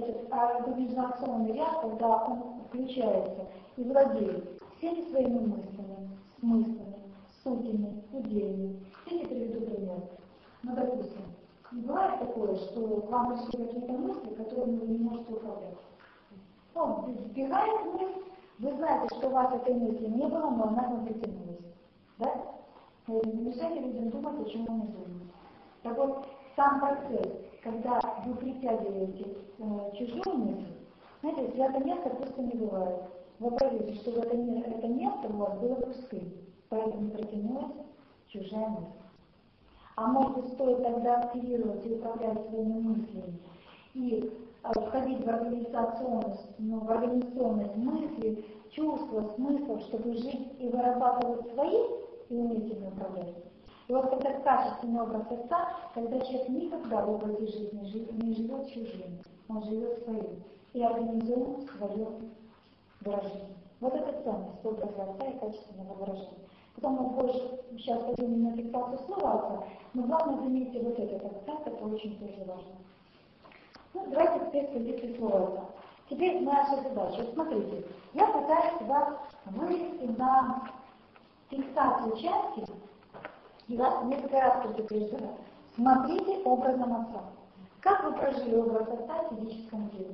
этот организационный ряд, когда он включается и владеет всеми своими мыслями, смыслами, сутями, идеями. Я не приведу пример. Ну, допустим, бывает такое, что вам пришли какие-то мысли, которыми вы не можете управлять. Он сбегает мысль, вы знаете, что у вас этой мысли не было, но она к вам притянулась. Да? Не мешайте людям думать, о чем они думают. Так вот, сам процесс, когда вы притягиваете э, чужую мысль, знаете, святое место просто не бывает. Вы говорите, что это, это место у вас было пустым, поэтому не протянулась чужая мысль. А может быть, стоит тогда активировать и управлять своими мыслями и э, входить в организационность, ну, в организационность мыслей, чувства, смыслов, чтобы жить и вырабатывать свои и уметь ими управлять. И вот когда качественный образ Отца, когда человек никогда в образе жизни не живет чужим, он живет своим и организует свое выражение. Вот это ценность образа Отца и качественного выражения. Потом мы больше сейчас пойдем на фиксацию слова Отца, но главное заметьте вот этот акцент, это очень тоже важно. Ну, давайте теперь с позиции слова Отца. Теперь наша задача. Вот смотрите, я пытаюсь вас вывести на фиксацию части, и вас несколько раз предупреждаю. Смотрите образом Отца. Как вы прожили образ Отца в физическом теле?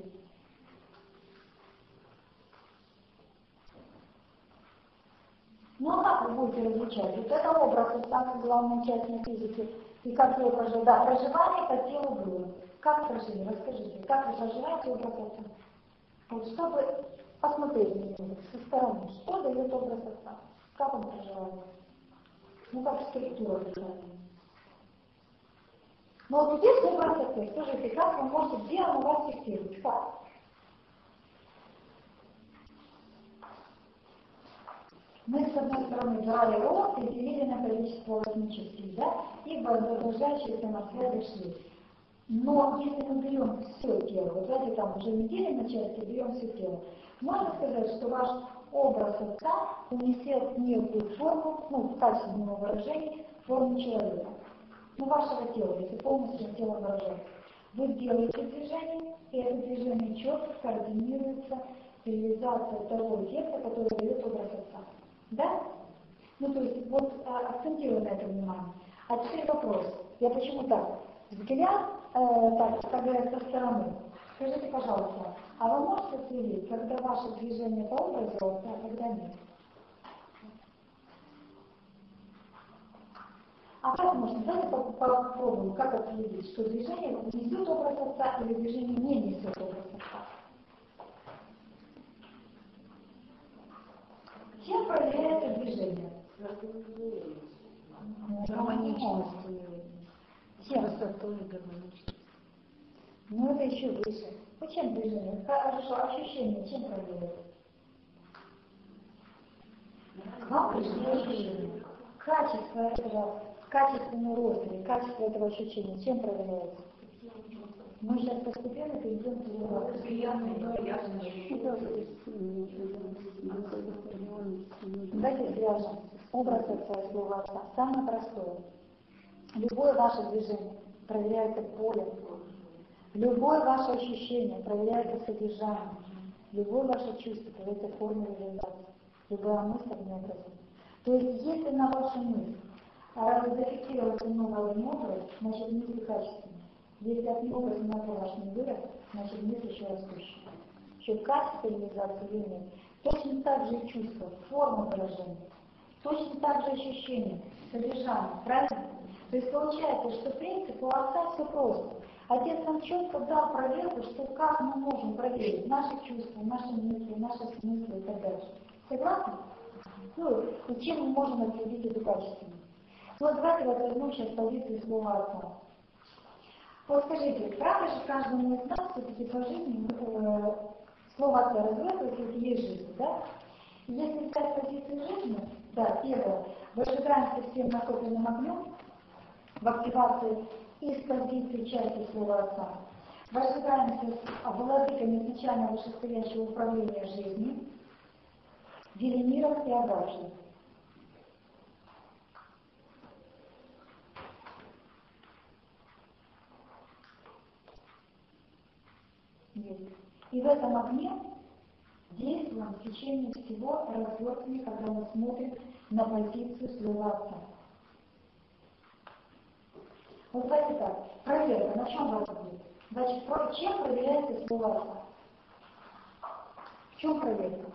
Ну а как вы будете различать? Вот это образ Отца, как главная часть на физике, и как вы прожили? Да, проживание по телу было. Как прожили? Расскажите, как вы проживаете образ Отца? Вот чтобы посмотреть на него со стороны, что дает образ Отца? Как он проживает? Ну как структура дыхания. Но вот здесь образ Отца. Скажите, как вы можете, где он у вас фиксирует? Как? Мы, с одной стороны, брали рост и делили на количество восьми да, ибо продолжающие самосвязи шли. Но если мы берем все тело, вот знаете, там уже не делим на части, берем все тело, можно сказать, что ваш образ Отца унесет некую форму, ну, в качественном выражении, форму человека. Ну, вашего тела, если полностью тело выражает. Вы делаете движение, и это движение четко координируется с реализацией того эффекта, который дает образ Отца. Да? Ну, то есть, вот а, акцентирую на это внимание. А теперь вопрос. Я почему так? Взгляд, э, так, как со стороны. Скажите, пожалуйста, а вы можете отследить, когда ваше движение по образу, а когда нет? А как можно? Давайте попробуем, как отследить, что движение несет образ Отца или движение не несет образ Отца. Чем проверяется движение? Гармоничность. Чем? Высотой и гармоничность. Ну это еще выше. Ну чем движение? Хорошо, ощущение чем проверяется? Как ощущение? Качество этого, качественный рост или качество этого ощущения чем проверяется? Мы сейчас постепенно перейдем к другому. Давайте свяжем образ Отца и слова Отца. Самое простое. Любое ваше движение проверяется полем. Любое ваше ощущение проверяется содержанием. Любое ваше чувство проверяется формой реализации. Любая мысль одним образом. То есть, если на вашу мысль зафиксировался новый образ, значит мысль качественная. Если от него образа ваш не вырос, значит мысль еще растущая. Еще качество реализации имеет. Точно так же и чувство, форма выражения. Точно так же ощущение, содержание. Правильно? То есть получается, что в принципе у Отца все просто. Отец нам четко дал проверку, что как мы можем проверить наши чувства, наши мысли, наши смыслы и так дальше. Согласны? Ну, и чем мы можем отследить эту качественность? Ну, вот давайте вот возьмем сейчас позицию слова Отца. Вот скажите, правда же каждому из нас все-таки по жизни э, слово Отца развивается, если есть жизнь, да? Если взять позицию жизни, да, первое, выжигаемся всем накопленным огнем в активации из позиции части слова Отца. Выжигаемся с владыками изначально вышестоящего управления жизнью, Велимиром и Агафьей. Есть. И в этом огне действуем в течение всего развертывания, когда мы смотрим на позицию своего Отца. Вот давайте так, проверка, на чем вас будет? Значит, чем проверяется слово Отца? В чем проверка?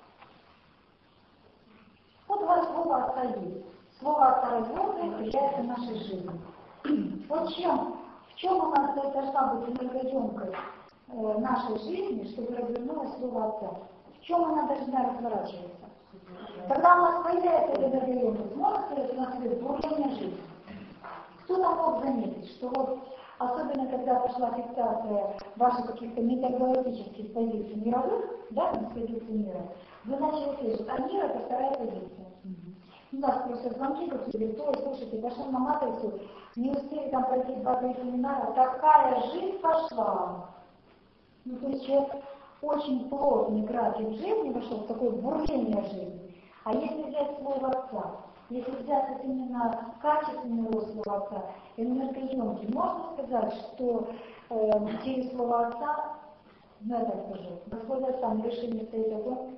Вот у вас слово Отца есть. Слово Отца развертывает, проверяется в нашей жизни. Вот чем, в чем у нас должна быть энергоемкость э, нашей жизни, чтобы развернулось слово Отца? В чем она должна разворачиваться? Когда у нас появляется эта энергоемкость, можно сказать, у нас идет бурление жизни. Кто-то мог заметить, что вот, особенно когда пошла фиксация ваших каких-то метагалактических позиций мировых, да, позиций мира, вы начали слышать, а мир это вторая позиция. У нас просто звонки какие-то, кто, слушайте, пошел на матрицу, не успели там пройти два-три семинара, такая жизнь пошла. Ну, то есть человек очень плотный график жизни вошел в такое бурление жизни. А если взять слово Отца, если взять именно качественный рост слова Отца, энергоемкий, можно сказать, что э, через слово Отца, ну я так скажу, в слове Отца на вершине стоит огонь.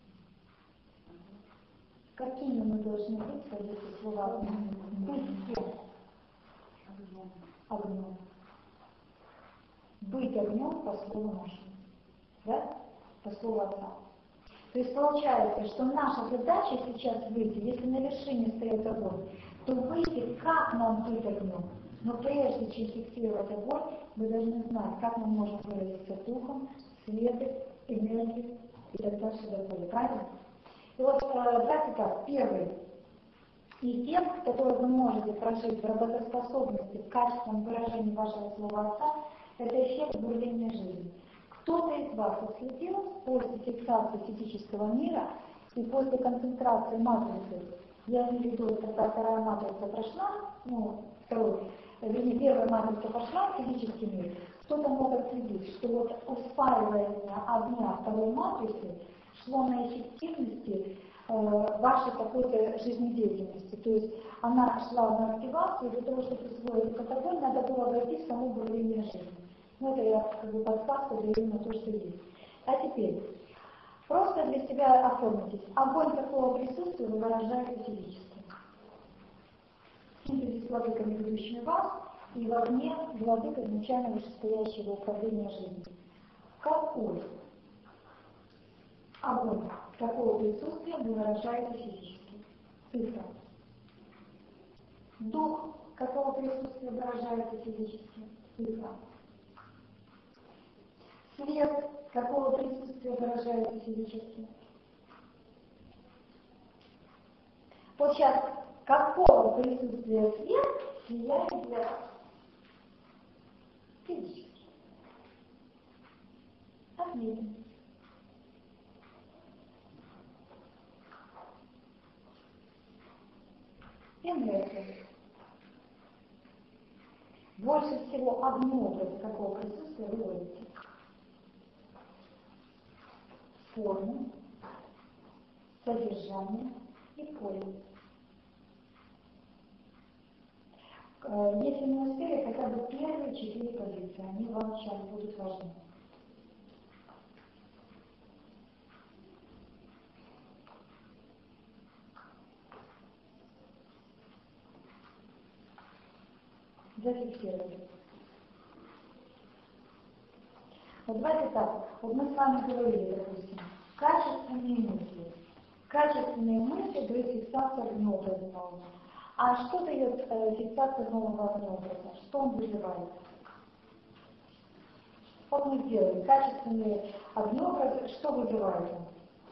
Какими мы должны быть, когда это слова Отца? Быть кем? Огнем. Быть огнем по слову нашему. Да? По слову Отца. То есть получается, что наша задача сейчас выйти, если на вершине стоит огонь, то выйти, как нам быть огнем. Но прежде чем фиксировать огонь, мы должны знать, как мы можем выразиться духом, светом, энергией и так дальше, и так далее. Правильно? И вот, давайте так, первый эффект, который вы можете прожить в работоспособности, в качественном выражении вашего слова Отца, это эффект бурления жизни. Кто-то из вас отследил после фиксации физического мира и после концентрации матрицы, я имею в виду, когда вторая матрица прошла, ну, второй, вернее, первая матрица пошла в физический мир, кто-то мог отследить, что вот успаивание огня второй матрицы шло на эффективности э, вашей какой-то жизнедеятельности. То есть она шла на активацию, для того, чтобы присвоить этот огонь, надо было войти в само бурление жизни. Ну, это я как бы подсказку даю на то, что есть. А теперь, просто для себя оформитесь. Огонь такого присутствия вы выражаете физически. Синтезис владыками, ведущими вас, и в огне владыка изначально вышестоящего управления жизнью. Какой огонь такого присутствия вы выражаете физически? Цифра. Дух какого присутствия выражаете физически? Цифра. Свет какого присутствия выражается физически? Вот сейчас, какого присутствия свет сияет для вас? Физически. Отметим. Энергия. Больше всего одно образа какого присутствия вы ловите? Форму, содержание и поле. Если не успели, хотя бы первые четыре позиции, они вам сейчас будут важны. Зафиксировали. Вот давайте так, вот мы с вами говорили, допустим, качественные мысли. Качественные мысли дают фиксацию огнеобразного ума. А что дает э, фиксация нового огнеобраза? Что он вызывает? Вот мы сделали качественные огнеобразы, что вызывает он?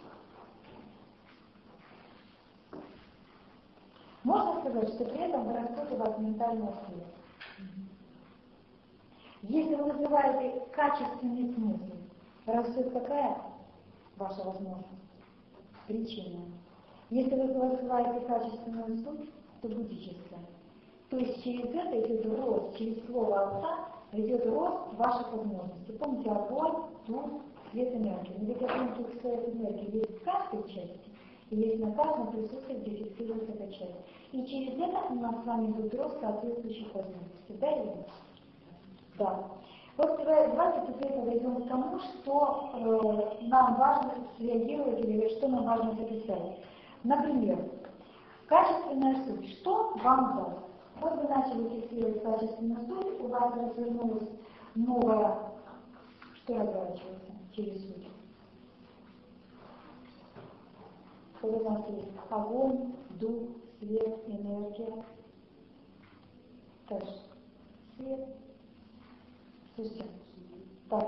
Можно сказать, что при этом вырастет у вас ментальная сила. Если вы вызываете качественный смысл, растет какая ваша возможность? Причина. Если вы вызываете качественную суть, то буддическая. То есть через это идет рост, через слово Отца идет рост ваших возможностей. Помните, огонь, дух, свет, энергия. Но ведь огонь, дух, свет, энергия есть в каждой части, и есть на каждом присутствии, где фиксируется эта часть. И через это у нас с вами идет рост соответствующих возможностей. Да или нет? Да. Вот давайте теперь подойдем к тому, что э, нам важно среагировать или что нам важно записать. Например, качественная суть. Что вам даст? Вот вы начали фиксировать качественную суть, у вас развернулась новая, что разворачивается через суть. Вот у нас есть огонь, дух, свет, энергия. Дальше. Свет. Слушайте, так,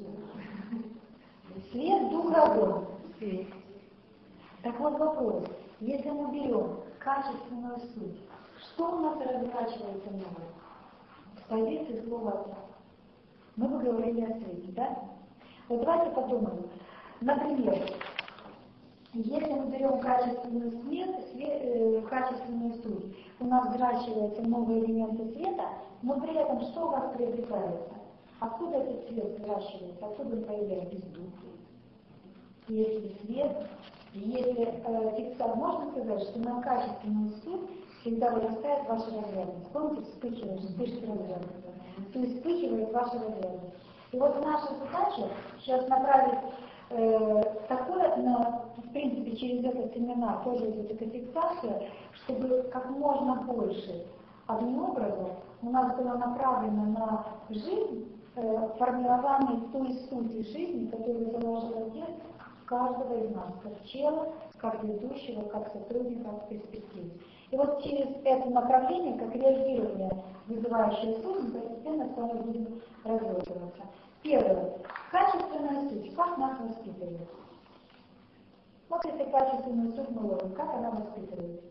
свет, дух, огонь. Свет. Так вот вопрос. Если мы берем качественную суть, что у нас разворачивается новое? В позиции слова «отца». Мы бы говорили о свете, да? Вот давайте подумаем. Например, если мы берем качественную, свет, свет, э, качественную суть, у нас взращиваются новые элементы света, но при этом что у вас приобретается? Откуда этот свет взращивается? Откуда он появляется? Из духа. Если свет, если э, фиксация, можно сказать, что на качественную суть всегда вырастает ваша разрядность. Помните, вспыхивает, вспышки разрядности. То есть вспыхивает ваша разрядность. И вот наша задача сейчас направить э, такое, на, в принципе, через этот семинар тоже идет эта фиксация, чтобы как можно больше одним образом у нас было направлено на жизнь, э, формирование той сути жизни, которую заложил Отец каждого из нас, как чела, как ведущего, как сотрудника, как перспективы. И вот через это направление, как реагирование, вызывающее суть, мы постепенно с вами будем разложиваться. Первое. Качественная суть. Как нас воспитывает? Вот если качественную суть мы ловим, как она воспитывает?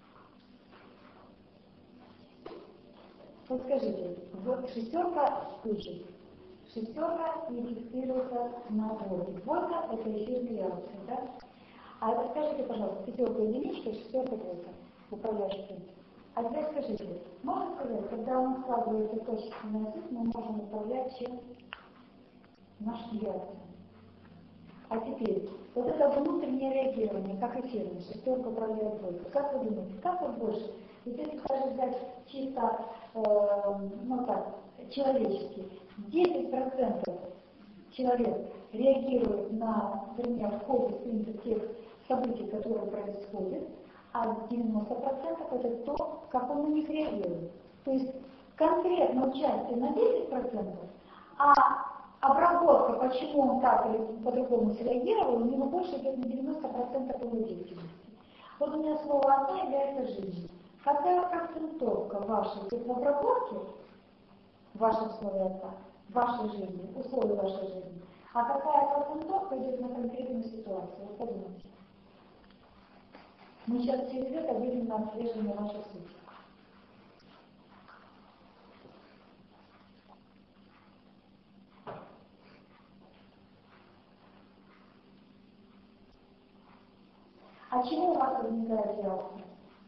Вот скажите, вот шестерка учит. Шестерка не фиксируется на двойке. Двойка – это эфирная реакция, да? А вот скажите, пожалуйста, пятерка единичка, шестерка двойка, управляющий принцип. А теперь скажите, можно сказать, когда у нас складывается качественная суть, мы можем управлять чем? Нашей реакцией. А теперь, вот это внутреннее реагирование, как эфирное, шестерка управляет двойкой. Как вы думаете, как вот больше? Ведь если даже взять чисто, э, ну так, человеческий, десять процентов человек реагирует на, например, вход в принцип тех событий, которые происходят, а девяносто процентов это то, как он на них реагирует. То есть конкретно участие на десять процентов, а обработка, почему он так или по-другому среагировал, у него больше идет на девяносто процентов его деятельности. Вот у меня слово «отца» является жизнью. Какая процентовка вашей обработки, в вашем слове «отца», в вашей жизни, условия вашей жизни, а какая процентовка идет на конкретную ситуацию? Вот подумайте. Мы сейчас через это выйдем на отслеживание вашей сути. А чему у вас возникает реакция?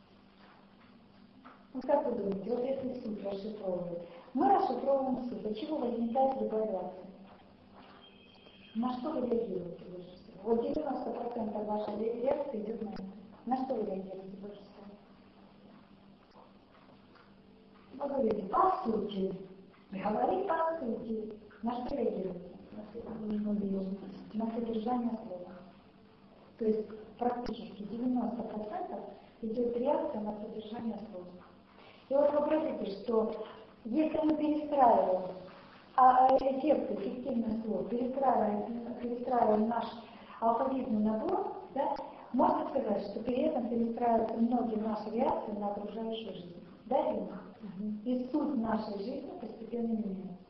Ну как вы думаете, вот если суть расшифровывает, мы расшифровываем суть, от чего возникает любая реакция? На что вы реагируете больше всего? Вот девяносто процентов вашей реакции идет на это. На что вы реагируете больше всего? Вы говорите, по сути. Вы говорите по сути. На что реагируете? На содержание слова. То есть практически девяносто процентов идет реакция на содержание слова. И вот вы говорите, что если мы перестраиваем а эффекты эффективных слов, перестраиваем, перестраиваем наш алфавитный набор, да, можно сказать, что при этом перестраиваются многие наши реакции на окружающую жизнь. Да, Ирина? И суть нашей жизни постепенно меняется.